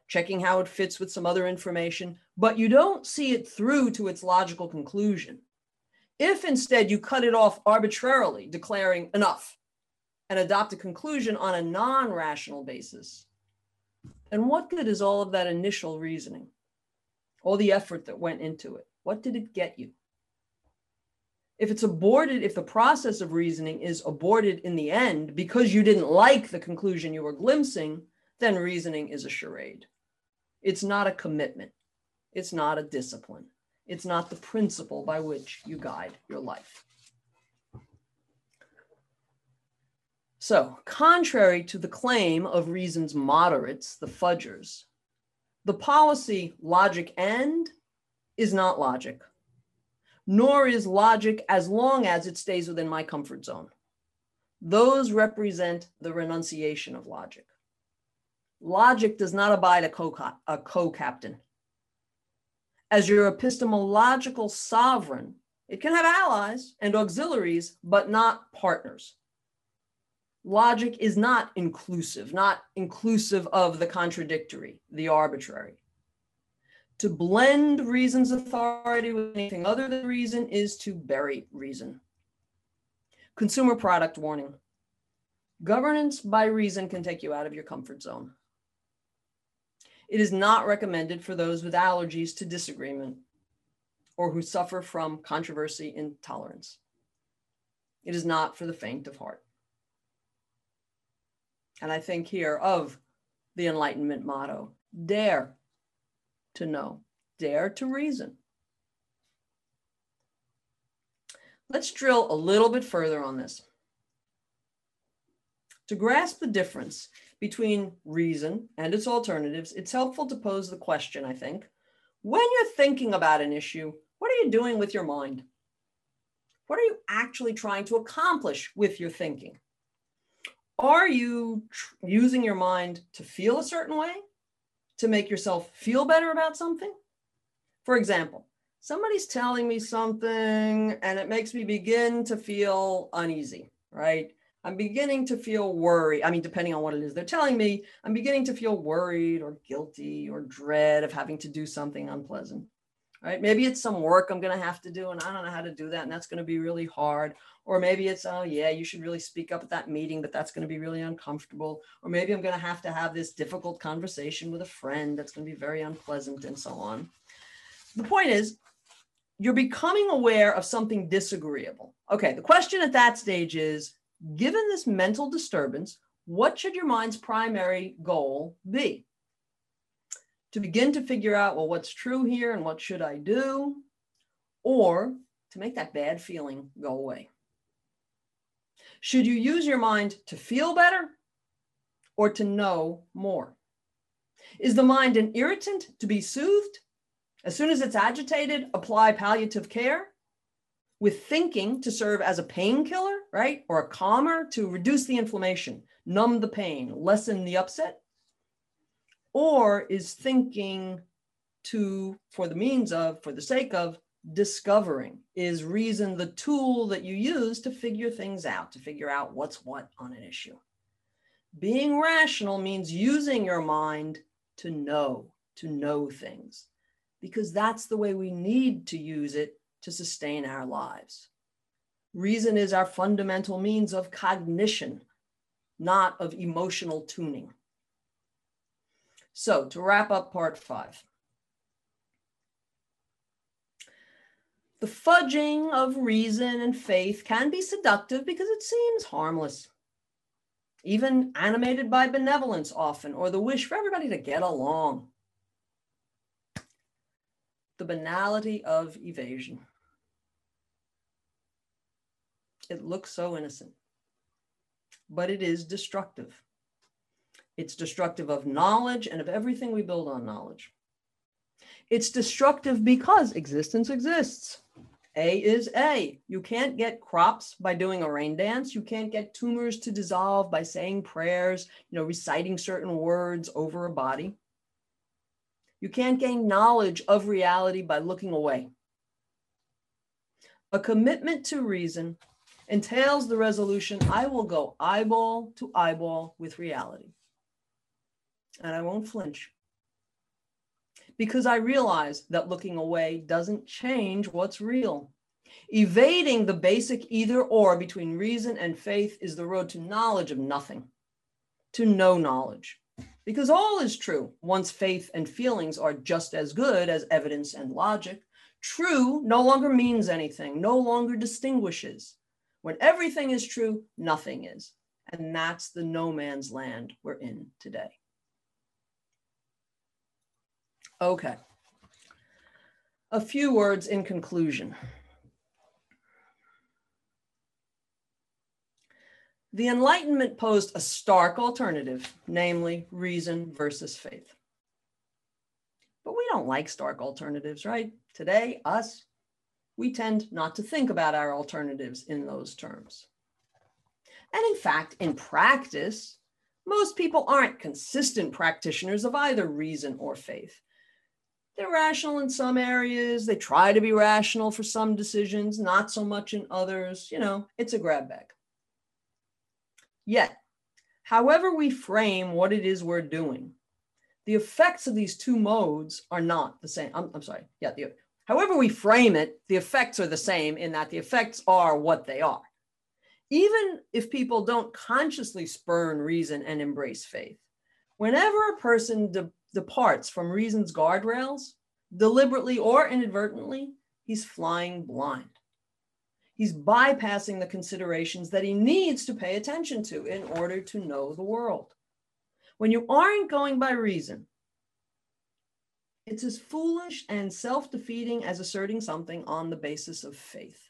checking how it fits with some other information, but you don't see it through to its logical conclusion. If instead you cut it off arbitrarily, declaring enough, and adopt a conclusion on a non-rational basis, then what good is all of that initial reasoning? All the effort that went into it? What did it get you? If it's aborted, if the process of reasoning is aborted in the end because you didn't like the conclusion you were glimpsing, then reasoning is a charade. It's not a commitment. It's not a discipline. It's not the principle by which you guide your life. So, contrary to the claim of reason's moderates, the fudgers, the policy logic and is not logic, nor is logic as long as it stays within my comfort zone. Those represent the renunciation of logic. Logic does not abide a co- a co-captain. As your epistemological sovereign, it can have allies and auxiliaries, but not partners. Logic is not inclusive, not inclusive of the contradictory, the arbitrary. To blend reason's authority with anything other than reason is to bury reason. Consumer product warning. Governance by reason can take you out of your comfort zone. It is not recommended for those with allergies to disagreement or who suffer from controversy intolerance. It is not for the faint of heart. And I think here of the Enlightenment motto, dare to know, dare to reason. Let's drill a little bit further on this. To grasp the difference between reason and its alternatives, it's helpful to pose the question, I think, when you're thinking about an issue, what are you doing with your mind? What are you actually trying to accomplish with your thinking? Are you tr- using your mind to feel a certain way, to make yourself feel better about something? For example, somebody's telling me something and it makes me begin to feel uneasy, right? I'm beginning to feel worried. I mean, depending on what it is they're telling me, I'm beginning to feel worried or guilty or dread of having to do something unpleasant, right? Maybe it's some work I'm going to have to do and I don't know how to do that. And that's going to be really hard. Or maybe it's, oh yeah, you should really speak up at that meeting, but that's going to be really uncomfortable. Or maybe I'm going to have to have this difficult conversation with a friend that's going to be very unpleasant and so on. The point is, you're becoming aware of something disagreeable. Okay, the question at that stage is, given this mental disturbance, what should your mind's primary goal be? To begin to figure out, well, what's true here and what should I do? Or to make that bad feeling go away? Should you use your mind to feel better or to know more? Is the mind an irritant to be soothed? As soon as it's agitated, apply palliative care with thinking to serve as a painkiller, right? Or a calmer to reduce the inflammation, numb the pain, lessen the upset? Or is thinking to, for the means of, for the sake of, discovering? Is reason the tool that you use to figure things out, to figure out what's what on an issue? Being rational means using your mind to know, to know things, because that's the way we need to use it to sustain our lives. Reason is our fundamental means of cognition, not of emotional tuning. So to wrap up part five, the fudging of reason and faith can be seductive because it seems harmless, even animated by benevolence often, or the wish for everybody to get along. The banality of evasion. It looks so innocent, but it is destructive. It's destructive of knowledge and of everything we build on knowledge. It's destructive because existence exists. A is A. You can't get crops by doing a rain dance. You can't get tumors to dissolve by saying prayers, you know, reciting certain words over a body. You can't gain knowledge of reality by looking away. A commitment to reason entails the resolution, I will go eyeball to eyeball with reality. And I won't flinch. because I realize that looking away doesn't change what's real. Evading the basic either or between reason and faith is the road to knowledge of nothing, to no knowledge. Because all is true once faith and feelings are just as good as evidence and logic. True no longer means anything, no longer distinguishes. When everything is true, nothing is. And that's the no man's land we're in today. Okay. A few words in conclusion. The Enlightenment posed a stark alternative, namely reason versus faith. But we don't like stark alternatives, right? Today, us, we tend not to think about our alternatives in those terms. And in fact, in practice, most people aren't consistent practitioners of either reason or faith. They're rational in some areas. They try to be rational for some decisions, not so much in others. You know, it's a grab bag. Yet, however we frame what it is we're doing, the effects of these two modes are not the same. I'm, I'm sorry. Yeah. The, however we frame it, the effects are the same in that the effects are what they are. Even if people don't consciously spurn reason and embrace faith, whenever a person de- departs from reason's guardrails, deliberately or inadvertently, he's flying blind. He's bypassing the considerations that he needs to pay attention to in order to know the world. When you aren't going by reason, it's as foolish and self-defeating as asserting something on the basis of faith.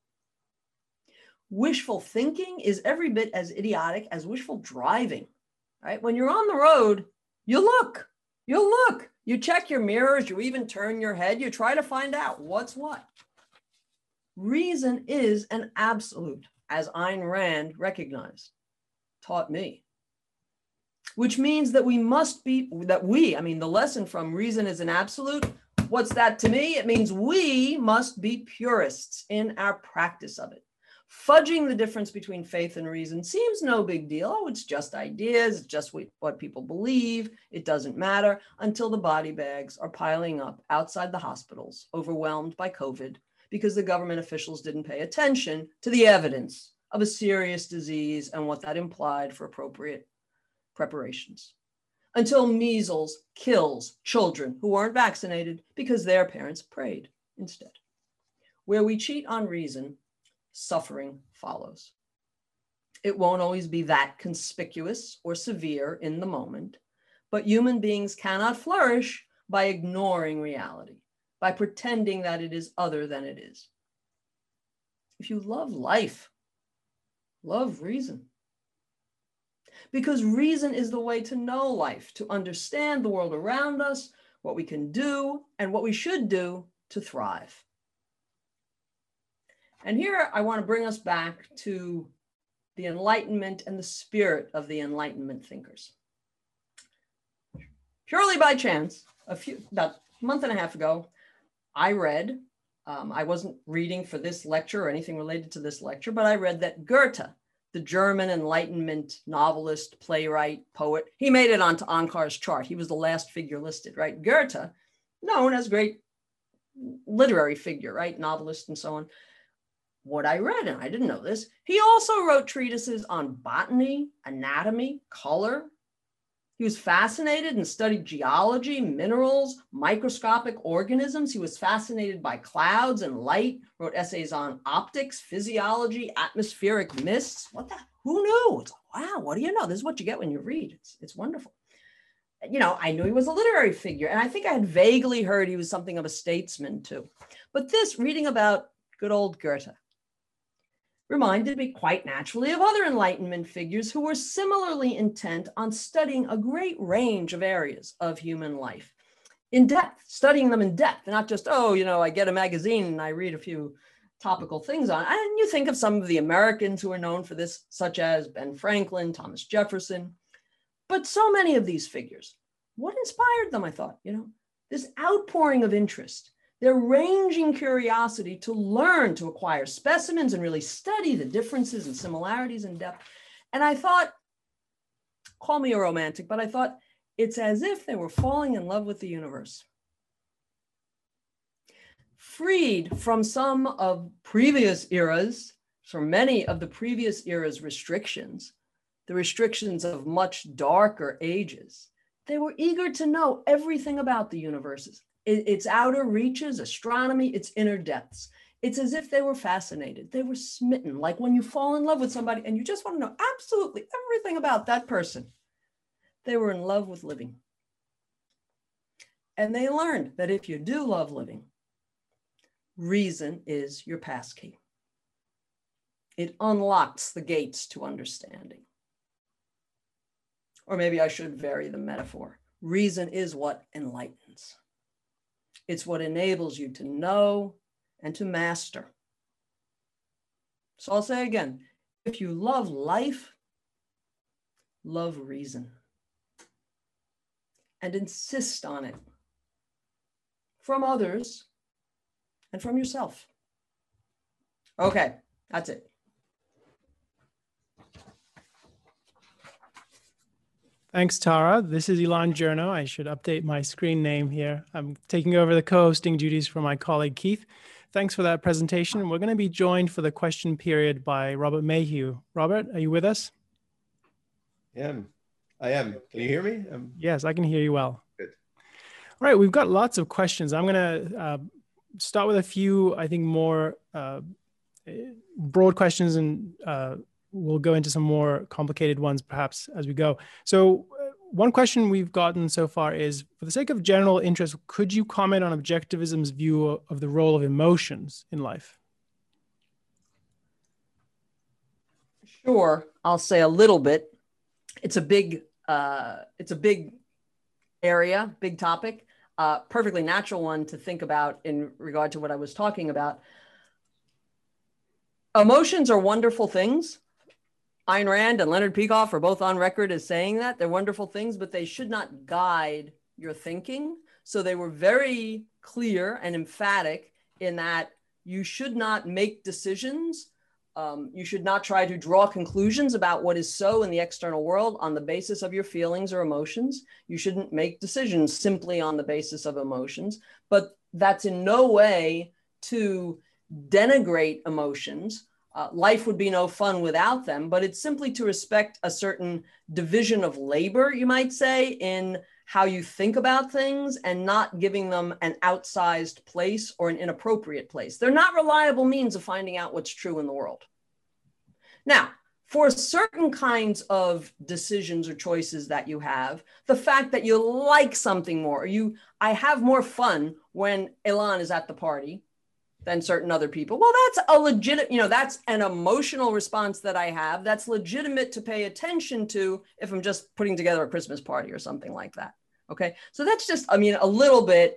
Wishful thinking is every bit as idiotic as wishful driving, right? When you're on the road, you look, you look, you check your mirrors, you even turn your head, you try to find out what's what. Reason is an absolute, as Ayn Rand recognized, taught me, which means that we must be, that we, I mean, the lesson from reason is an absolute. What's that to me? It means we must be purists in our practice of it. Fudging the difference between faith and reason seems no big deal. Oh, it's just ideas, it's just what people believe. It doesn't matter until the body bags are piling up outside the hospitals, overwhelmed by COVID, because the government officials didn't pay attention to the evidence of a serious disease and what that implied for appropriate preparations. Until measles kills children who weren't vaccinated because their parents prayed instead. Where we cheat on reason, suffering follows. It won't always be that conspicuous or severe in the moment, but human beings cannot flourish by ignoring reality, by pretending that it is other than it is. If you love life, love reason. Because reason is the way to know life, to understand the world around us, what we can do, and what we should do to thrive. And here I want to bring us back to the Enlightenment and the spirit of the Enlightenment thinkers. Purely by chance, a few, about a month and a half ago, I read, um, I wasn't reading for this lecture or anything related to this lecture, but I read that Goethe, the German Enlightenment novelist, playwright, poet, he made it onto Ankar's chart. He was the last figure listed, right? Goethe, known as great literary figure, right? Novelist and so on. What I read, and I didn't know this, he also wrote treatises on botany, anatomy, color. He was fascinated and studied geology, minerals, microscopic organisms. He was fascinated by clouds and light, wrote essays on optics, physiology, atmospheric mists. What the, who knew? It's like, wow, what do you know? This is what you get when you read. It's, it's wonderful. You know, I knew he was a literary figure, and I think I had vaguely heard he was something of a statesman too. But this, reading about good old Goethe, reminded me quite naturally of other Enlightenment figures who were similarly intent on studying a great range of areas of human life in depth, studying them in depth, not just, oh, you know, I get a magazine and I read a few topical things on it. And you think of some of the Americans who are known for this, such as Ben Franklin, Thomas Jefferson, but so many of these figures. What inspired them, I thought, you know, this outpouring of interest, their ranging curiosity to learn, to acquire specimens and really study the differences and similarities in depth. And I thought, call me a romantic, but I thought it's as if they were falling in love with the universe. freed from some of previous eras, from many of the previous eras' restrictions, the restrictions of much darker ages. They were eager to know everything about the universes, its outer reaches, astronomy, its inner depths. It's as if they were fascinated. They were smitten, like when you fall in love with somebody and you just want to know absolutely everything about that person. They were in love with living. And they learned that if you do love living, reason is your passkey. It unlocks the gates to understanding. Or maybe I should vary the metaphor. Reason is what enlightens. It's what enables you to know and to master. So I'll say again, if you love life, love reason. And insist on it from others and from yourself. Okay, that's it.
Thanks, Tara. This is Ilan Journo. I should update my screen name here. I'm taking over the co-hosting duties from my colleague, Keith. Thanks for that presentation. We're going to be joined for the question period by Robert Mayhew. Robert, are you with us?
I am. I am. Can you hear me? I'm...
Yes, I can hear you well.
Good.
All right, we've got lots of questions. I'm going to uh, start with a few, I think, more uh, broad questions, and uh, we'll go into some more complicated ones perhaps as we go. So uh, one question we've gotten so far is, for the sake of general interest, could you comment on objectivism's view of the role of emotions in life?
Sure, I'll say a little bit. It's a big, uh, it's a big area, big topic, uh, perfectly natural one to think about in regard to what I was talking about. Emotions are wonderful things. Ayn Rand and Leonard Peikoff are both on record as saying that. They're wonderful things, but they should not guide your thinking. So they were very clear and emphatic in that you should not make decisions. Um, you should not try to draw conclusions about what is so in the external world on the basis of your feelings or emotions. You shouldn't make decisions simply on the basis of emotions, but that's in no way to denigrate emotions. Uh, life would be no fun without them, but it's simply to respect a certain division of labor, you might say, in how you think about things and not giving them an outsized place or an inappropriate place. They're not reliable means of finding out what's true in the world. Now, for certain kinds of decisions or choices that you have, the fact that you like something more, or you, I have more fun when Ilan is at the party than certain other people. Well, that's a legit, you know, that's an emotional response that I have. That's legitimate to pay attention to if I'm just putting together a Christmas party or something like that. Okay. So that's just, I mean, a little bit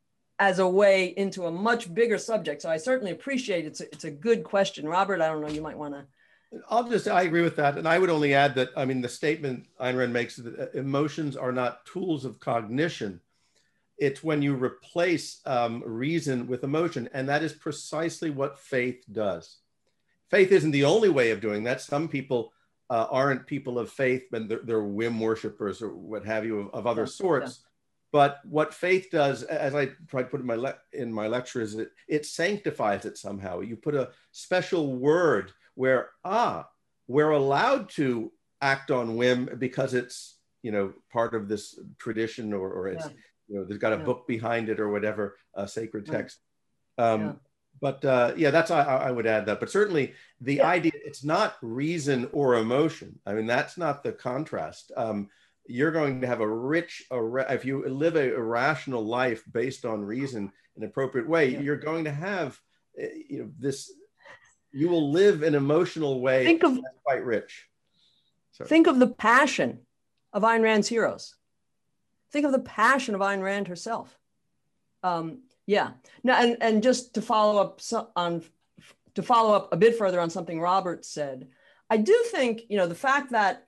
as a way into a much bigger subject. So I certainly appreciate it. It's a, it's a good question. Robert, I don't know, you might want to.
I'll just, I agree with that. And I would only add that, I mean, the statement Ayn Rand makes that emotions are not tools of cognition. It's when you replace um, reason with emotion. And that is precisely what faith does. Faith isn't the only way of doing that. Some people uh, aren't people of faith, but they're, they're whim worshipers or what have you of, of other yeah, sorts. Yeah. But what faith does, as I try to put in my, le in my lecture, is it, it sanctifies it somehow. You put a special word where, ah, we're allowed to act on whim because it's, you know, part of this tradition, or, or it's, yeah. you know, there's got a yeah. book behind it or whatever, a sacred text. Um, yeah. But uh, yeah, that's, I, I would add that. But certainly the yeah. idea, it's not reason or emotion. I mean, that's not the contrast. Um, you're going to have a rich, if you live a, a rational life based on reason in an appropriate way, yeah. you're going to have, you know, this, you will live an emotional way think of, that's quite rich. Sorry.
Think of the passion of Ayn Rand's heroes. Think of the passion of Ayn Rand herself. Um, yeah. Now, and, and just to follow up on, to follow up a bit further on something Robert said, I do think, you know, the fact that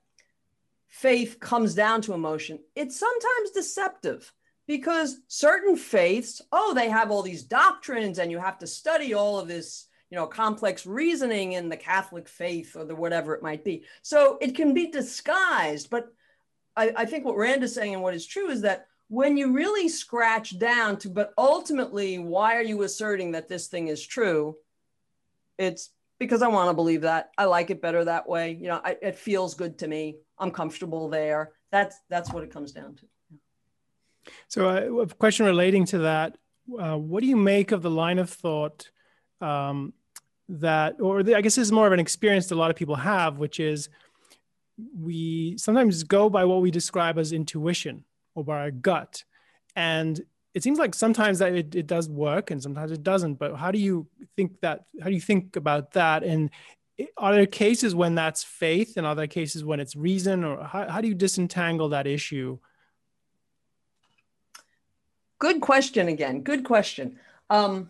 faith comes down to emotion, it's sometimes deceptive because certain faiths, oh, they have all these doctrines and you have to study all of this, you know, complex reasoning in the Catholic faith or the whatever it might be. So it can be disguised. But I, I think what Rand is saying and what is true is that when you really scratch down to, but ultimately, why are you asserting that this thing is true? It's because I want to believe that. I like it better that way. You know, I, it feels good to me. I'm comfortable there. That's that's what it comes down to.
So uh, a question relating to that, uh, what do you make of the line of thought um, that, or the, I guess this is more of an experience that a lot of people have, which is we sometimes go by what we describe as intuition or by our gut. And it seems like sometimes that it, it does work and sometimes it doesn't, but how do you think that, how do you think about that? And are there cases when that's faith and are there cases when it's reason, or how, how do you disentangle that issue?
Good question again. Good question. Um,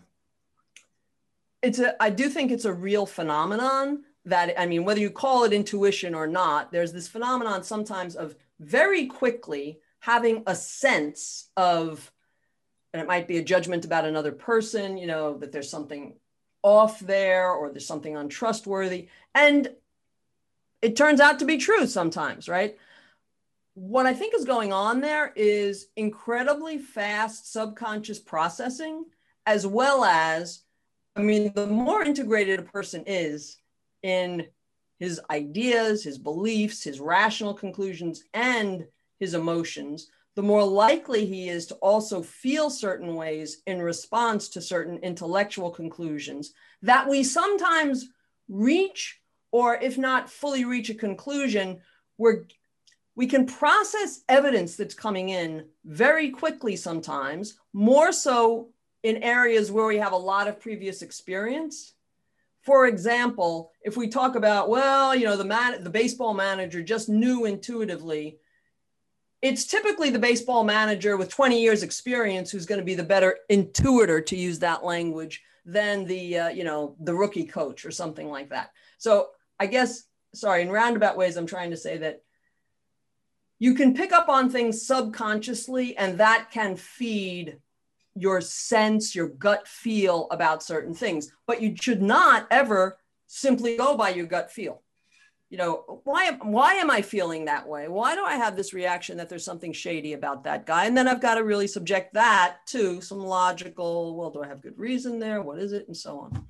it's a, I do think it's a real phenomenon that, I mean, whether you call it intuition or not, there's this phenomenon sometimes of very quickly having a sense of, and it might be a judgment about another person, you know, that there's something off there or there's something untrustworthy. And it turns out to be true sometimes, right? What I think is going on there is incredibly fast subconscious processing, as well as, I mean, the more integrated a person is in his ideas, his beliefs, his rational conclusions, and his emotions, the more likely he is to also feel certain ways in response to certain intellectual conclusions that we sometimes reach, or if not fully reach a conclusion, we're we can process evidence that's coming in very quickly sometimes, more so in areas where we have a lot of previous experience. For example, if we talk about, well, you know, the man, the baseball manager just knew intuitively, it's typically the baseball manager with twenty years experience who's going to be the better intuitor, to use that language, than the, uh, you know, the rookie coach or something like that. So I guess, sorry, in roundabout ways, I'm trying to say that you can pick up on things subconsciously, and that can feed your sense, your gut feel about certain things. But you should not ever simply go by your gut feel. You know, why, why am I feeling that way? Why do I have this reaction that there's something shady about that guy? And then I've got to really subject that to some logical, well, do I have good reason there? What is it? And so on.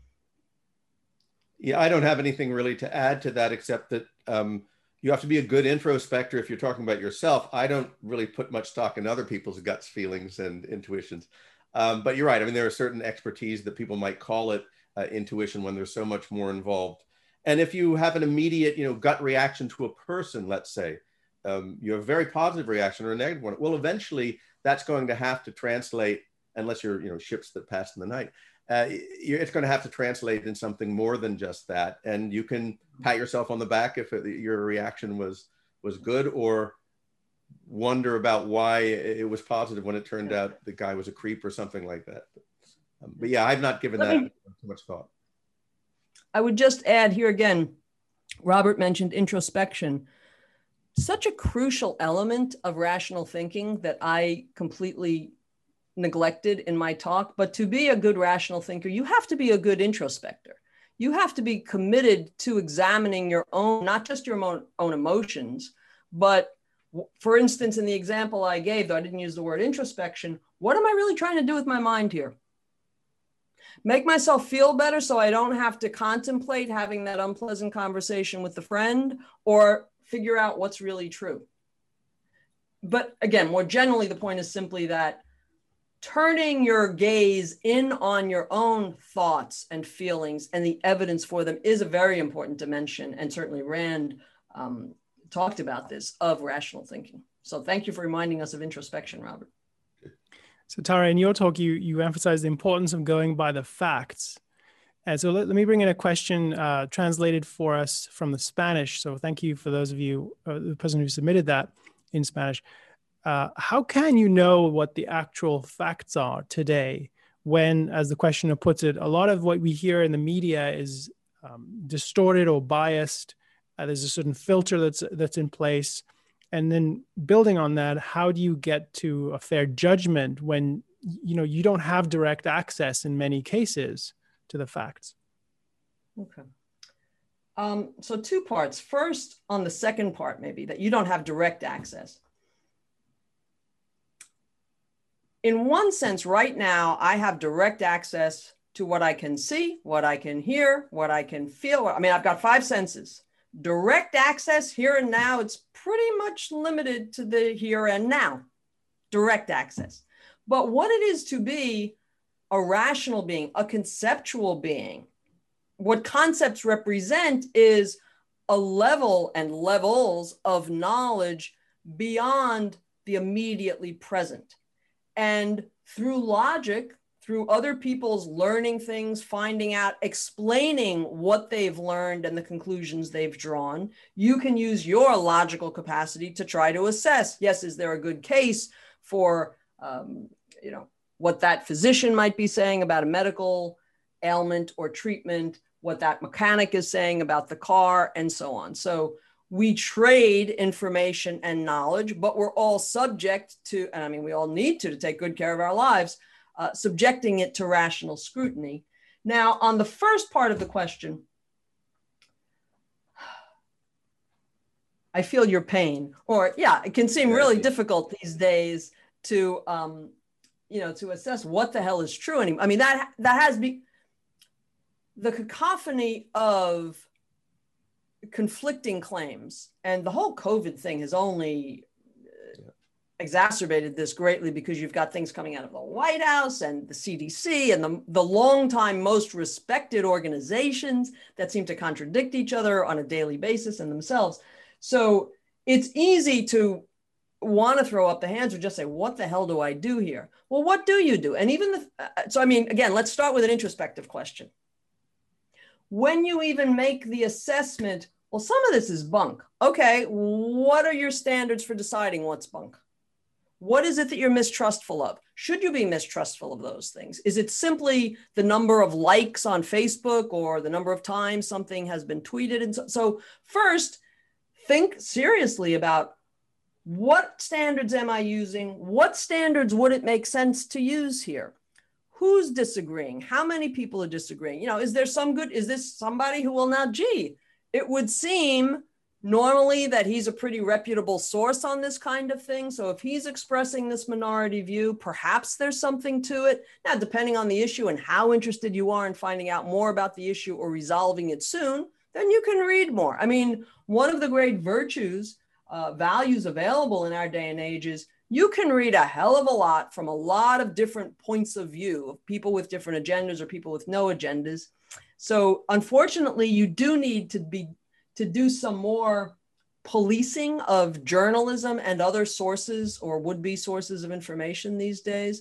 Yeah, I don't have anything really to add to that, except that um, you have to be a good introspector if you're talking about yourself. I don't really put much stock in other people's guts, feelings, and intuitions. Um, but you're right. I mean, there are certain expertise that people might call it uh, intuition when there's so much more involved. And if you have an immediate, you know, gut reaction to a person, let's say, um, you have a very positive reaction or a negative one, well, eventually that's going to have to translate, unless you're, you know, ships that pass in the night. Uh, it's going to have to translate in something more than just that. And you can pat yourself on the back if it, your reaction was was good, or wonder about why it was positive when it turned out the guy was a creep or something like that. But, um, but yeah, I've not given that too much thought.
I would just add here again, Robert mentioned introspection. Such a crucial element of rational thinking that I completely neglected in my talk. But to be a good rational thinker, you have to be a good introspector. You have to be committed to examining your own, not just your own, own emotions, but for instance, in the example I gave, though I didn't use the word introspection, what am I really trying to do with my mind here? Make myself feel better so I don't have to contemplate having that unpleasant conversation with the friend, or figure out what's really true. But again, more generally, the point is simply that turning your gaze in on your own thoughts and feelings and the evidence for them is a very important dimension. And certainly Rand um, talked about this, of rational thinking. So thank you for reminding us of introspection, Robert.
So Tara, in your talk, you, you emphasize the importance of going by the facts. And so let, let me bring in a question uh, translated for us from the Spanish. So thank you for those of you, uh, the person who submitted that in Spanish. Uh, how can you know what the actual facts are today when, as the questioner puts it, a lot of what we hear in the media is um, distorted or biased? Uh, there's a certain filter that's that's in place. And then building on that, how do you get to a fair judgment when, you know, you don't have direct access in many cases to the facts?
Okay. Um, so two parts. First, on the second part, maybe, that you don't have direct access. in one sense, right now, I have direct access to what I can see, what I can hear, what I can feel. I mean, I've got five senses. Direct access here and now, it's pretty much limited to the here and now, direct access. But what it is to be a rational being, a conceptual being, what concepts represent is a level and levels of knowledge beyond the immediately present. And through logic, through other people's learning things, finding out, explaining what they've learned and the conclusions they've drawn, you can use your logical capacity to try to assess, yes, is there a good case for, um, you know, what that physician might be saying about a medical ailment or treatment, what that mechanic is saying about the car, and so on. So we trade information and knowledge, but we're all subject to, and I mean, we all need to, to take good care of our lives, uh, subjecting it to rational scrutiny. Now, on the first part of the question, I feel your pain, or yeah, it can seem really difficult these days to, um, you know, to assess what the hell is true anymore. I mean, that, that has been the cacophony of conflicting claims, and the whole COVID thing has only uh, exacerbated this greatly, because you've got things coming out of the White House and the C D C and the, the longtime most respected organizations that seem to contradict each other on a daily basis in themselves. So it's easy to want to throw up the hands or just say, what the hell do I do here? Well, what do you do? And even the, uh, so, I mean, again, let's start with an introspective question. When you even make the assessment, well, some of this is bunk. Okay, what are your standards for deciding what's bunk? What is it that you're mistrustful of? Should you be mistrustful of those things? Is it simply the number of likes on Facebook or the number of times something has been tweeted? And so, so first, think seriously about what standards am I using? What standards would it make sense to use here? Who's disagreeing? How many people are disagreeing? You know, is there some good, is this somebody who will now, gee, it would seem normally that he's a pretty reputable source on this kind of thing. So if he's expressing this minority view, perhaps there's something to it. Now, depending on the issue and how interested you are in finding out more about the issue or resolving it soon, then you can read more. I mean, one of the great virtues, uh, values available in our day and age is you can read a hell of a lot from a lot of different points of view of people with different agendas or people with no agendas. So unfortunately, you do need to be to do some more policing of journalism and other sources or would-be sources of information these days.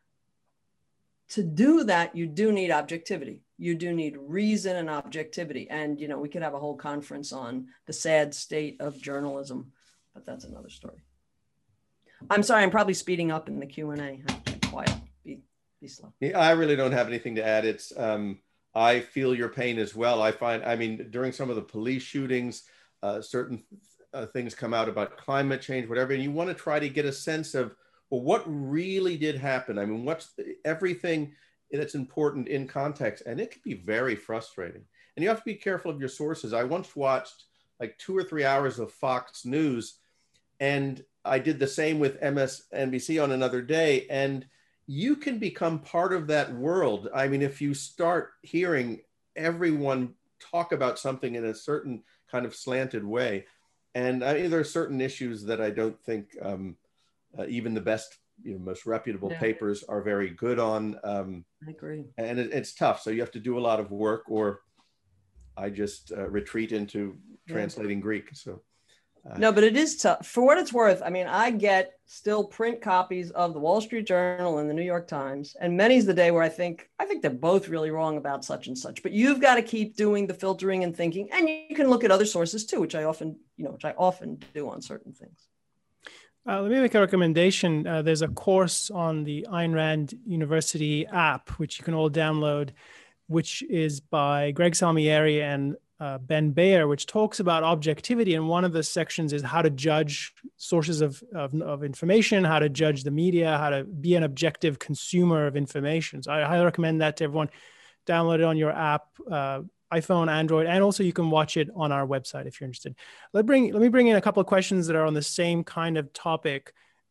To do that, you do need objectivity. You do need reason and objectivity. And, you know, we could have a whole conference on the sad state of journalism, but that's another story. I'm sorry, I'm probably speeding up in the Q and A. Quiet, be, be slow.
Yeah, I really don't have anything to add. It's, um, I feel your pain as well. I find, I mean, during some of the police shootings, uh, certain uh, things come out about climate change, whatever, and you want to try to get a sense of, well, what really did happen? I mean, what's the, everything that's important in context, and it can be very frustrating. And you have to be careful of your sources. I once watched like two or three hours of Fox News, and I did the same with M S N B C on another day, and you can become part of that world. I mean, if you start hearing everyone talk about something in a certain kind of slanted way, and I mean, there are certain issues that I don't think um, uh, even the best, you know, most reputable yeah. papers are very good on. Um,
I agree.
And it, it's tough. So you have to do a lot of work, or I just uh, retreat into translating yeah. Greek. So. Uh,
no, but it is tough. For what it's worth, I mean, I get still print copies of the Wall Street Journal and the New York Times, and many's the day where I think, I think they're both really wrong about such and such, but you've got to keep doing the filtering and thinking, and you can look at other sources too, which I often, you know, which I often do on certain things.
Uh, let me make a recommendation. Uh, there's a course on the Ayn Rand University app, which you can all download, which is by Greg Salmieri and Uh, Ben Bayer, which talks about objectivity. And one of the sections is how to judge sources of, of, of information, how to judge the media, how to be an objective consumer of information. So I highly recommend that to everyone. Download it on your app, uh, iPhone, Android, and also you can watch it on our website if you're interested. Let, bring, let me bring in a couple of questions that are on the same kind of topic.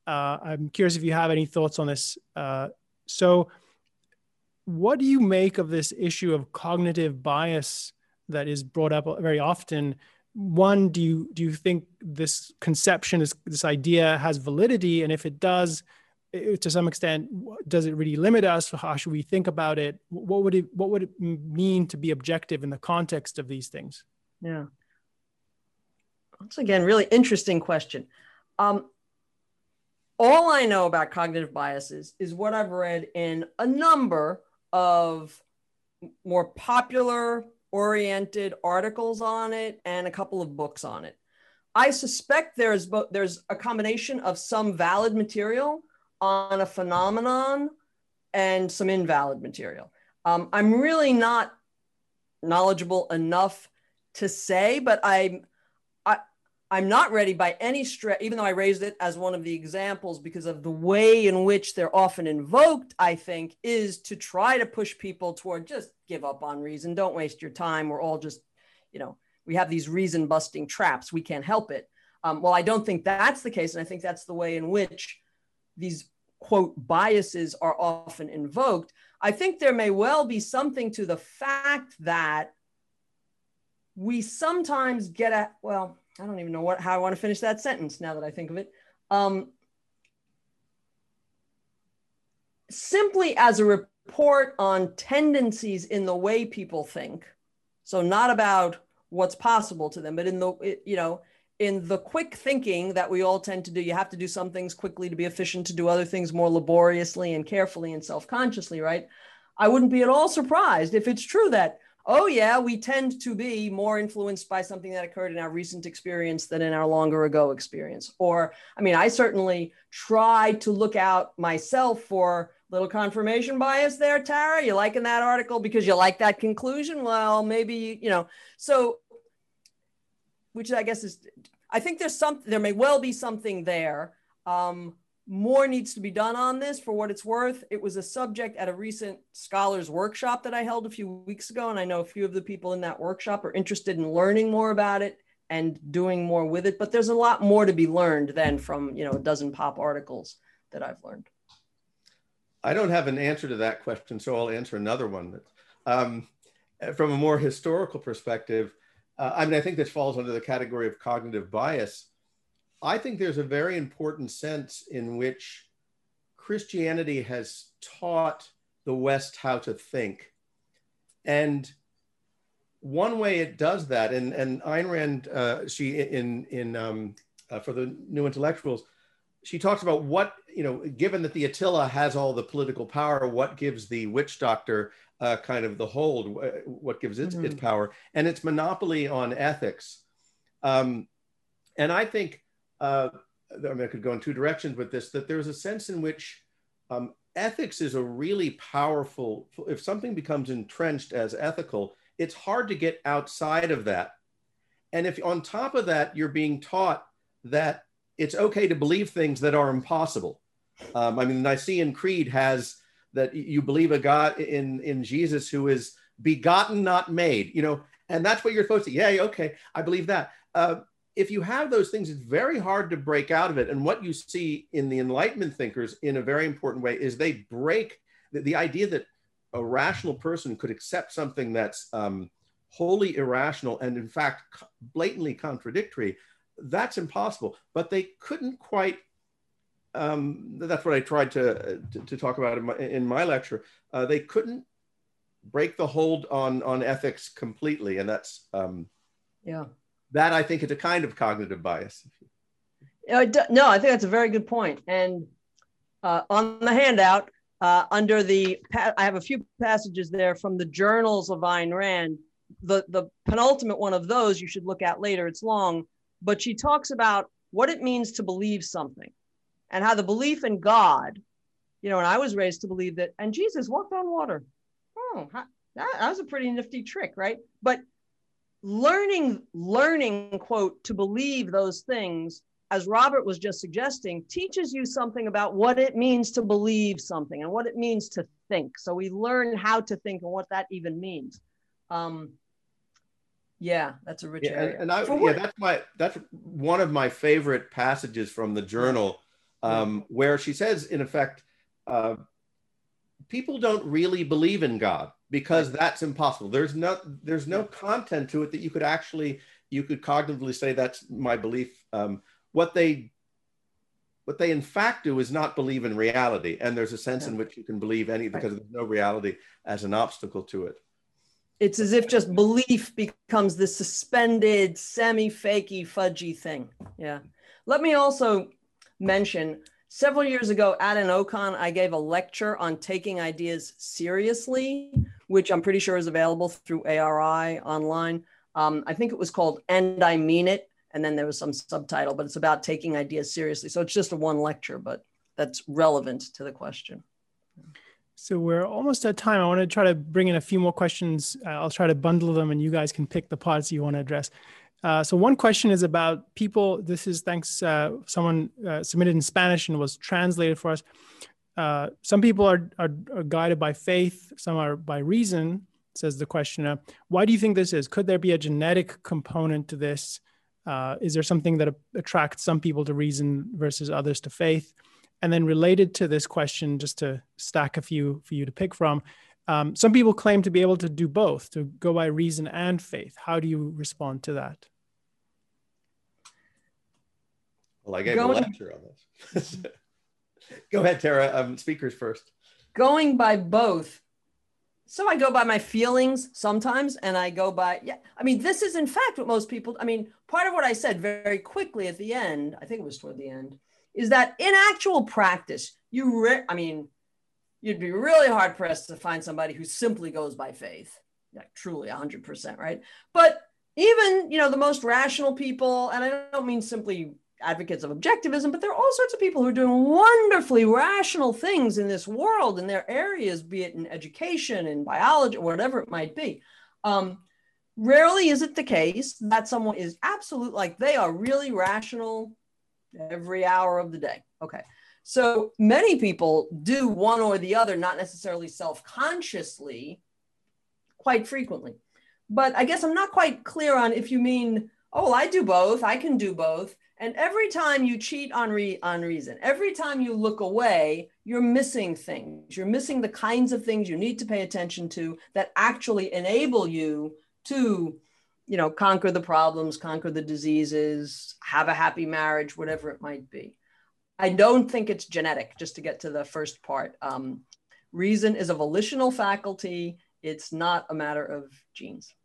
Uh, I'm curious if you have any thoughts on this. Uh, so what do you make of this issue of cognitive bias that is brought up very often? One, do you do you think this conception, this, this idea has validity? And if it does, it, to some extent, does it really limit us? How should we think about it? What would it what would it mean to be objective in the context of these things?
Yeah. Once again, really interesting question. Um, all I know about cognitive biases is what I've read in a number of more popular oriented articles on it and a couple of books on it. I suspect there's bo- there's a combination of some valid material on a phenomenon and some invalid material. Um, I'm really not knowledgeable enough to say, but I'm I, I'm not ready by any stretch, even though I raised it as one of the examples because of the way in which they're often invoked, I think, is to try to push people toward just give up on reason. Don't waste your time. We're all just, you know, we have these reason busting traps. We can't help it. Um, well, I don't think that's the case. And I think that's the way in which these, quote, biases are often invoked. I think there may well be something to the fact that we sometimes get at, well, I don't even know what how I want to finish that sentence now that I think of it. Um, simply as a report on tendencies in the way people think, so not about what's possible to them, but in the, you know, in the quick thinking that we all tend to do. You have to do some things quickly to be efficient, to do other things more laboriously and carefully and self-consciously, right? I wouldn't be at all surprised if it's true that, oh yeah, we tend to be more influenced by something that occurred in our recent experience than in our longer ago experience. Or, I mean, I certainly try to look out myself for little confirmation bias there, Tara. You liking that article because you like that conclusion? Well, maybe, you know, so, which I guess is, I think there's some, there may well be something there. Um, More needs to be done on this for what it's worth. It was a subject at a recent scholars workshop that I held a few weeks ago. And I know a few of the people in that workshop are interested in learning more about it and doing more with it. But there's a lot more to be learned than from, you know, a dozen pop articles that I've learned.
I don't have an answer to that question, so I'll answer another one. Um, from a more historical perspective, uh, I mean, I think this falls under the category of cognitive bias. I think there's a very important sense in which Christianity has taught the West how to think. And one way it does that, and, and Ayn Rand, uh, she in, in um, uh, for the New Intellectuals, she talks about what, you know, given that the Attila has all the political power, what gives the witch doctor uh, kind of the hold, what gives it mm-hmm. its power, and its monopoly on ethics. Um, and I think, Uh, I mean, I could go in two directions with this, that there's a sense in which um, ethics is a really powerful, if something becomes entrenched as ethical, it's hard to get outside of that. And if on top of that, you're being taught that it's okay to believe things that are impossible. Um, I mean, the Nicene Creed has that you believe a God in, in Jesus who is begotten, not made, you know, and that's what you're supposed to, yeah, okay, I believe that. Uh, If you have those things, it's very hard to break out of it. And what you see in the Enlightenment thinkers in a very important way is they break the, the idea that a rational person could accept something that's um, wholly irrational and in fact blatantly contradictory. That's impossible. But they couldn't quite, um, that's what I tried to, to, to talk about in my, in my lecture. Uh, they couldn't break the hold on, on ethics completely. And that's, um,
yeah.
That I think is a kind of cognitive bias.
No, I think that's a very good point. And uh, on the handout, uh, under the, I have a few passages there from the journals of Ayn Rand. The, the penultimate one of those you should look at later, it's long, but she talks about what it means to believe something and how the belief in God, you know, and I was raised to believe that, and Jesus walked on water. Oh, that, that was a pretty nifty trick, right? But learning, learning, quote, to believe those things, as Robert was just suggesting, teaches you something about what it means to believe something and what it means to think. So we learn how to think and what that even means. Um, yeah, that's a rich
yeah,
area.
And, and I, yeah,
what,
that's my that's one of my favorite passages from the journal um, where she says, in effect, uh, people don't really believe in God because that's impossible. There's no, there's no content to it that you could actually, you could cognitively say that's my belief. Um, what they, what they in fact do is not believe in reality. And there's a sense in which you can believe any, because there's no reality as an obstacle to it.
It's as if just belief becomes this suspended, semi-fakey, fudgy thing. Yeah. Let me also mention, several years ago at an Ocon, I gave a lecture on taking ideas seriously, which I'm pretty sure is available through A R I online. Um, I think it was called And I Mean It. And then there was some subtitle, but it's about taking ideas seriously. So it's just a one lecture, but that's relevant to the question.
So we're almost at time. I want to try to bring in a few more questions. Uh, I'll try to bundle them and you guys can pick the parts you want to address. Uh, so one question is about people. This is thanks, uh, someone uh, submitted in Spanish and was translated for us. Uh, some people are, are, are guided by faith. Some are by reason, says the questioner. Why do you think this is? Could there be a genetic component to this? Uh, is there something that attracts some people to reason versus others to faith? And then related to this question, just to stack a few for you to pick from, um, some people claim to be able to do both, to go by reason and faith. How do you respond to that?
Well, I gave
Going,
a lecture on this. Go ahead, Tara. Um, speakers first.
Going by both. So I go by my feelings sometimes, and I go by, yeah, I mean, this is in fact what most people, I mean, part of what I said very quickly at the end, I think it was toward the end, is that in actual practice, you, re- I mean, you'd be really hard pressed to find somebody who simply goes by faith, like truly one hundred percent, right? But even, you know, the most rational people, and I don't mean simply advocates of objectivism, but there are all sorts of people who are doing wonderfully rational things in this world in their areas, be it in education, in biology, or whatever it might be. Um, rarely is it the case that someone is absolute, like they are really rational every hour of the day. Okay. So many people do one or the other, not necessarily self-consciously, quite frequently. But I guess I'm not quite clear on if you mean, oh, well, I do both, I can do both. And every time you cheat on, re- on reason, every time you look away, you're missing things. You're missing the kinds of things you need to pay attention to that actually enable you to, you know, conquer the problems, conquer the diseases, have a happy marriage, whatever it might be. I don't think it's genetic, just to get to the first part. Um, reason is a volitional faculty. It's not a matter of genes.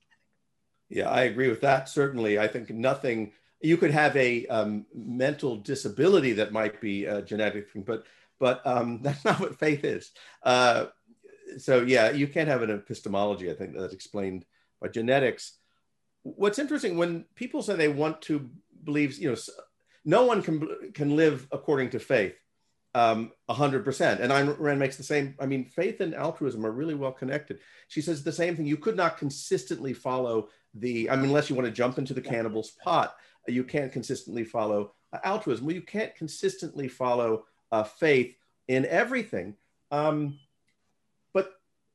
Yeah, I agree with that. Certainly, I think nothing, you could have a um, mental disability that might be a genetic thing, but but um, that's not what faith is. Uh, so yeah, you can't have an epistemology, I think, that's explained by genetics. What's interesting, when people say they want to believe, you know, no one can can live according to faith um, one hundred percent. And Ayn Rand makes the same, I mean, faith and altruism are really well connected. She says the same thing. You could not consistently follow the, I mean, unless you want to jump into the cannibal's pot, you can't consistently follow uh, altruism. Well, you can't consistently follow uh, faith in everything. Um, but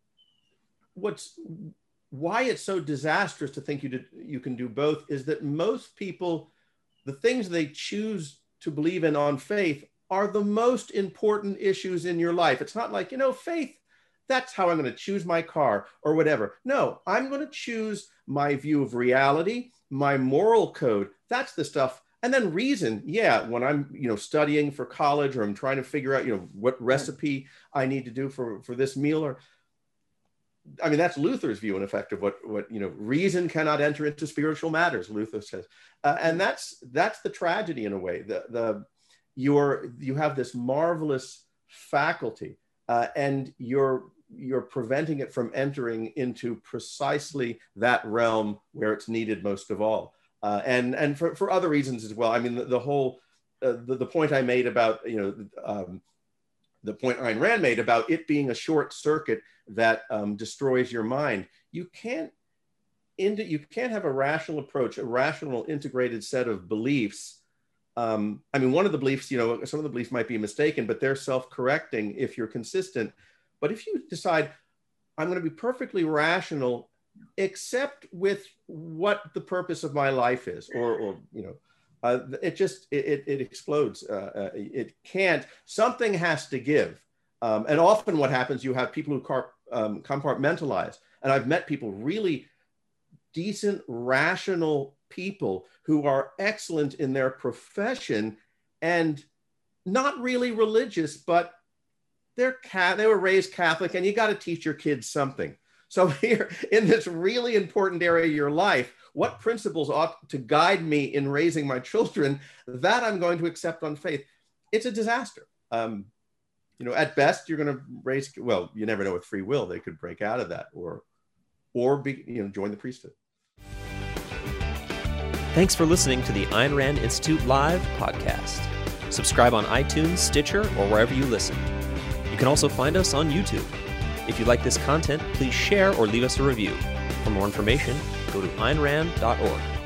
what's, why it's so disastrous to think you did, you can do both is that most people, the things they choose to believe in on faith are the most important issues in your life. It's not like, you know, faith, that's how I'm going to choose my car or whatever. No, I'm going to choose my view of reality, my moral code. That's the stuff. And then reason, yeah, when I'm, you know, studying for college or I'm trying to figure out, you know, what recipe I need to do for, for this meal, or, I mean, that's Luther's view, in effect, of what, what, you know, reason cannot enter into spiritual matters, Luther says. Uh, and that's, that's the tragedy in a way. The, the, you're, you have this marvelous faculty uh, and you're, you're preventing it from entering into precisely that realm where it's needed most of all. Uh, and and for, for other reasons as well. I mean, the, the whole, uh, the, the point I made about, you know, um, the point Ayn Rand made about it being a short circuit that um, destroys your mind. You can't, into, you can't have a rational approach, a rational integrated set of beliefs. Um, I mean, one of the beliefs, you know, some of the beliefs might be mistaken, but they're self-correcting if you're consistent. But if you decide, I'm going to be perfectly rational, except with what the purpose of my life is, or, or you know, Uh, it just, it, it, it explodes. Uh, uh, it can't, something has to give. Um, and often what happens, you have people who car, um, compartmentalize. And I've met people, really decent, rational people who are excellent in their profession and not really religious, but they're ca- they were raised Catholic, and you got to teach your kids something. So here in this really important area of your life, what principles ought to guide me in raising my children, that I'm going to accept on faith. It's a disaster. Um, you know, at best, you're going to raise, well, you never know with free will, they could break out of that or, or be, you know, join the priesthood.
Thanks for listening to the Ayn Rand Institute Live podcast. Subscribe on iTunes, Stitcher, or wherever you listen. You can also find us on YouTube. If you like this content, please share or leave us a review. For more information, go to ayn rand dot org.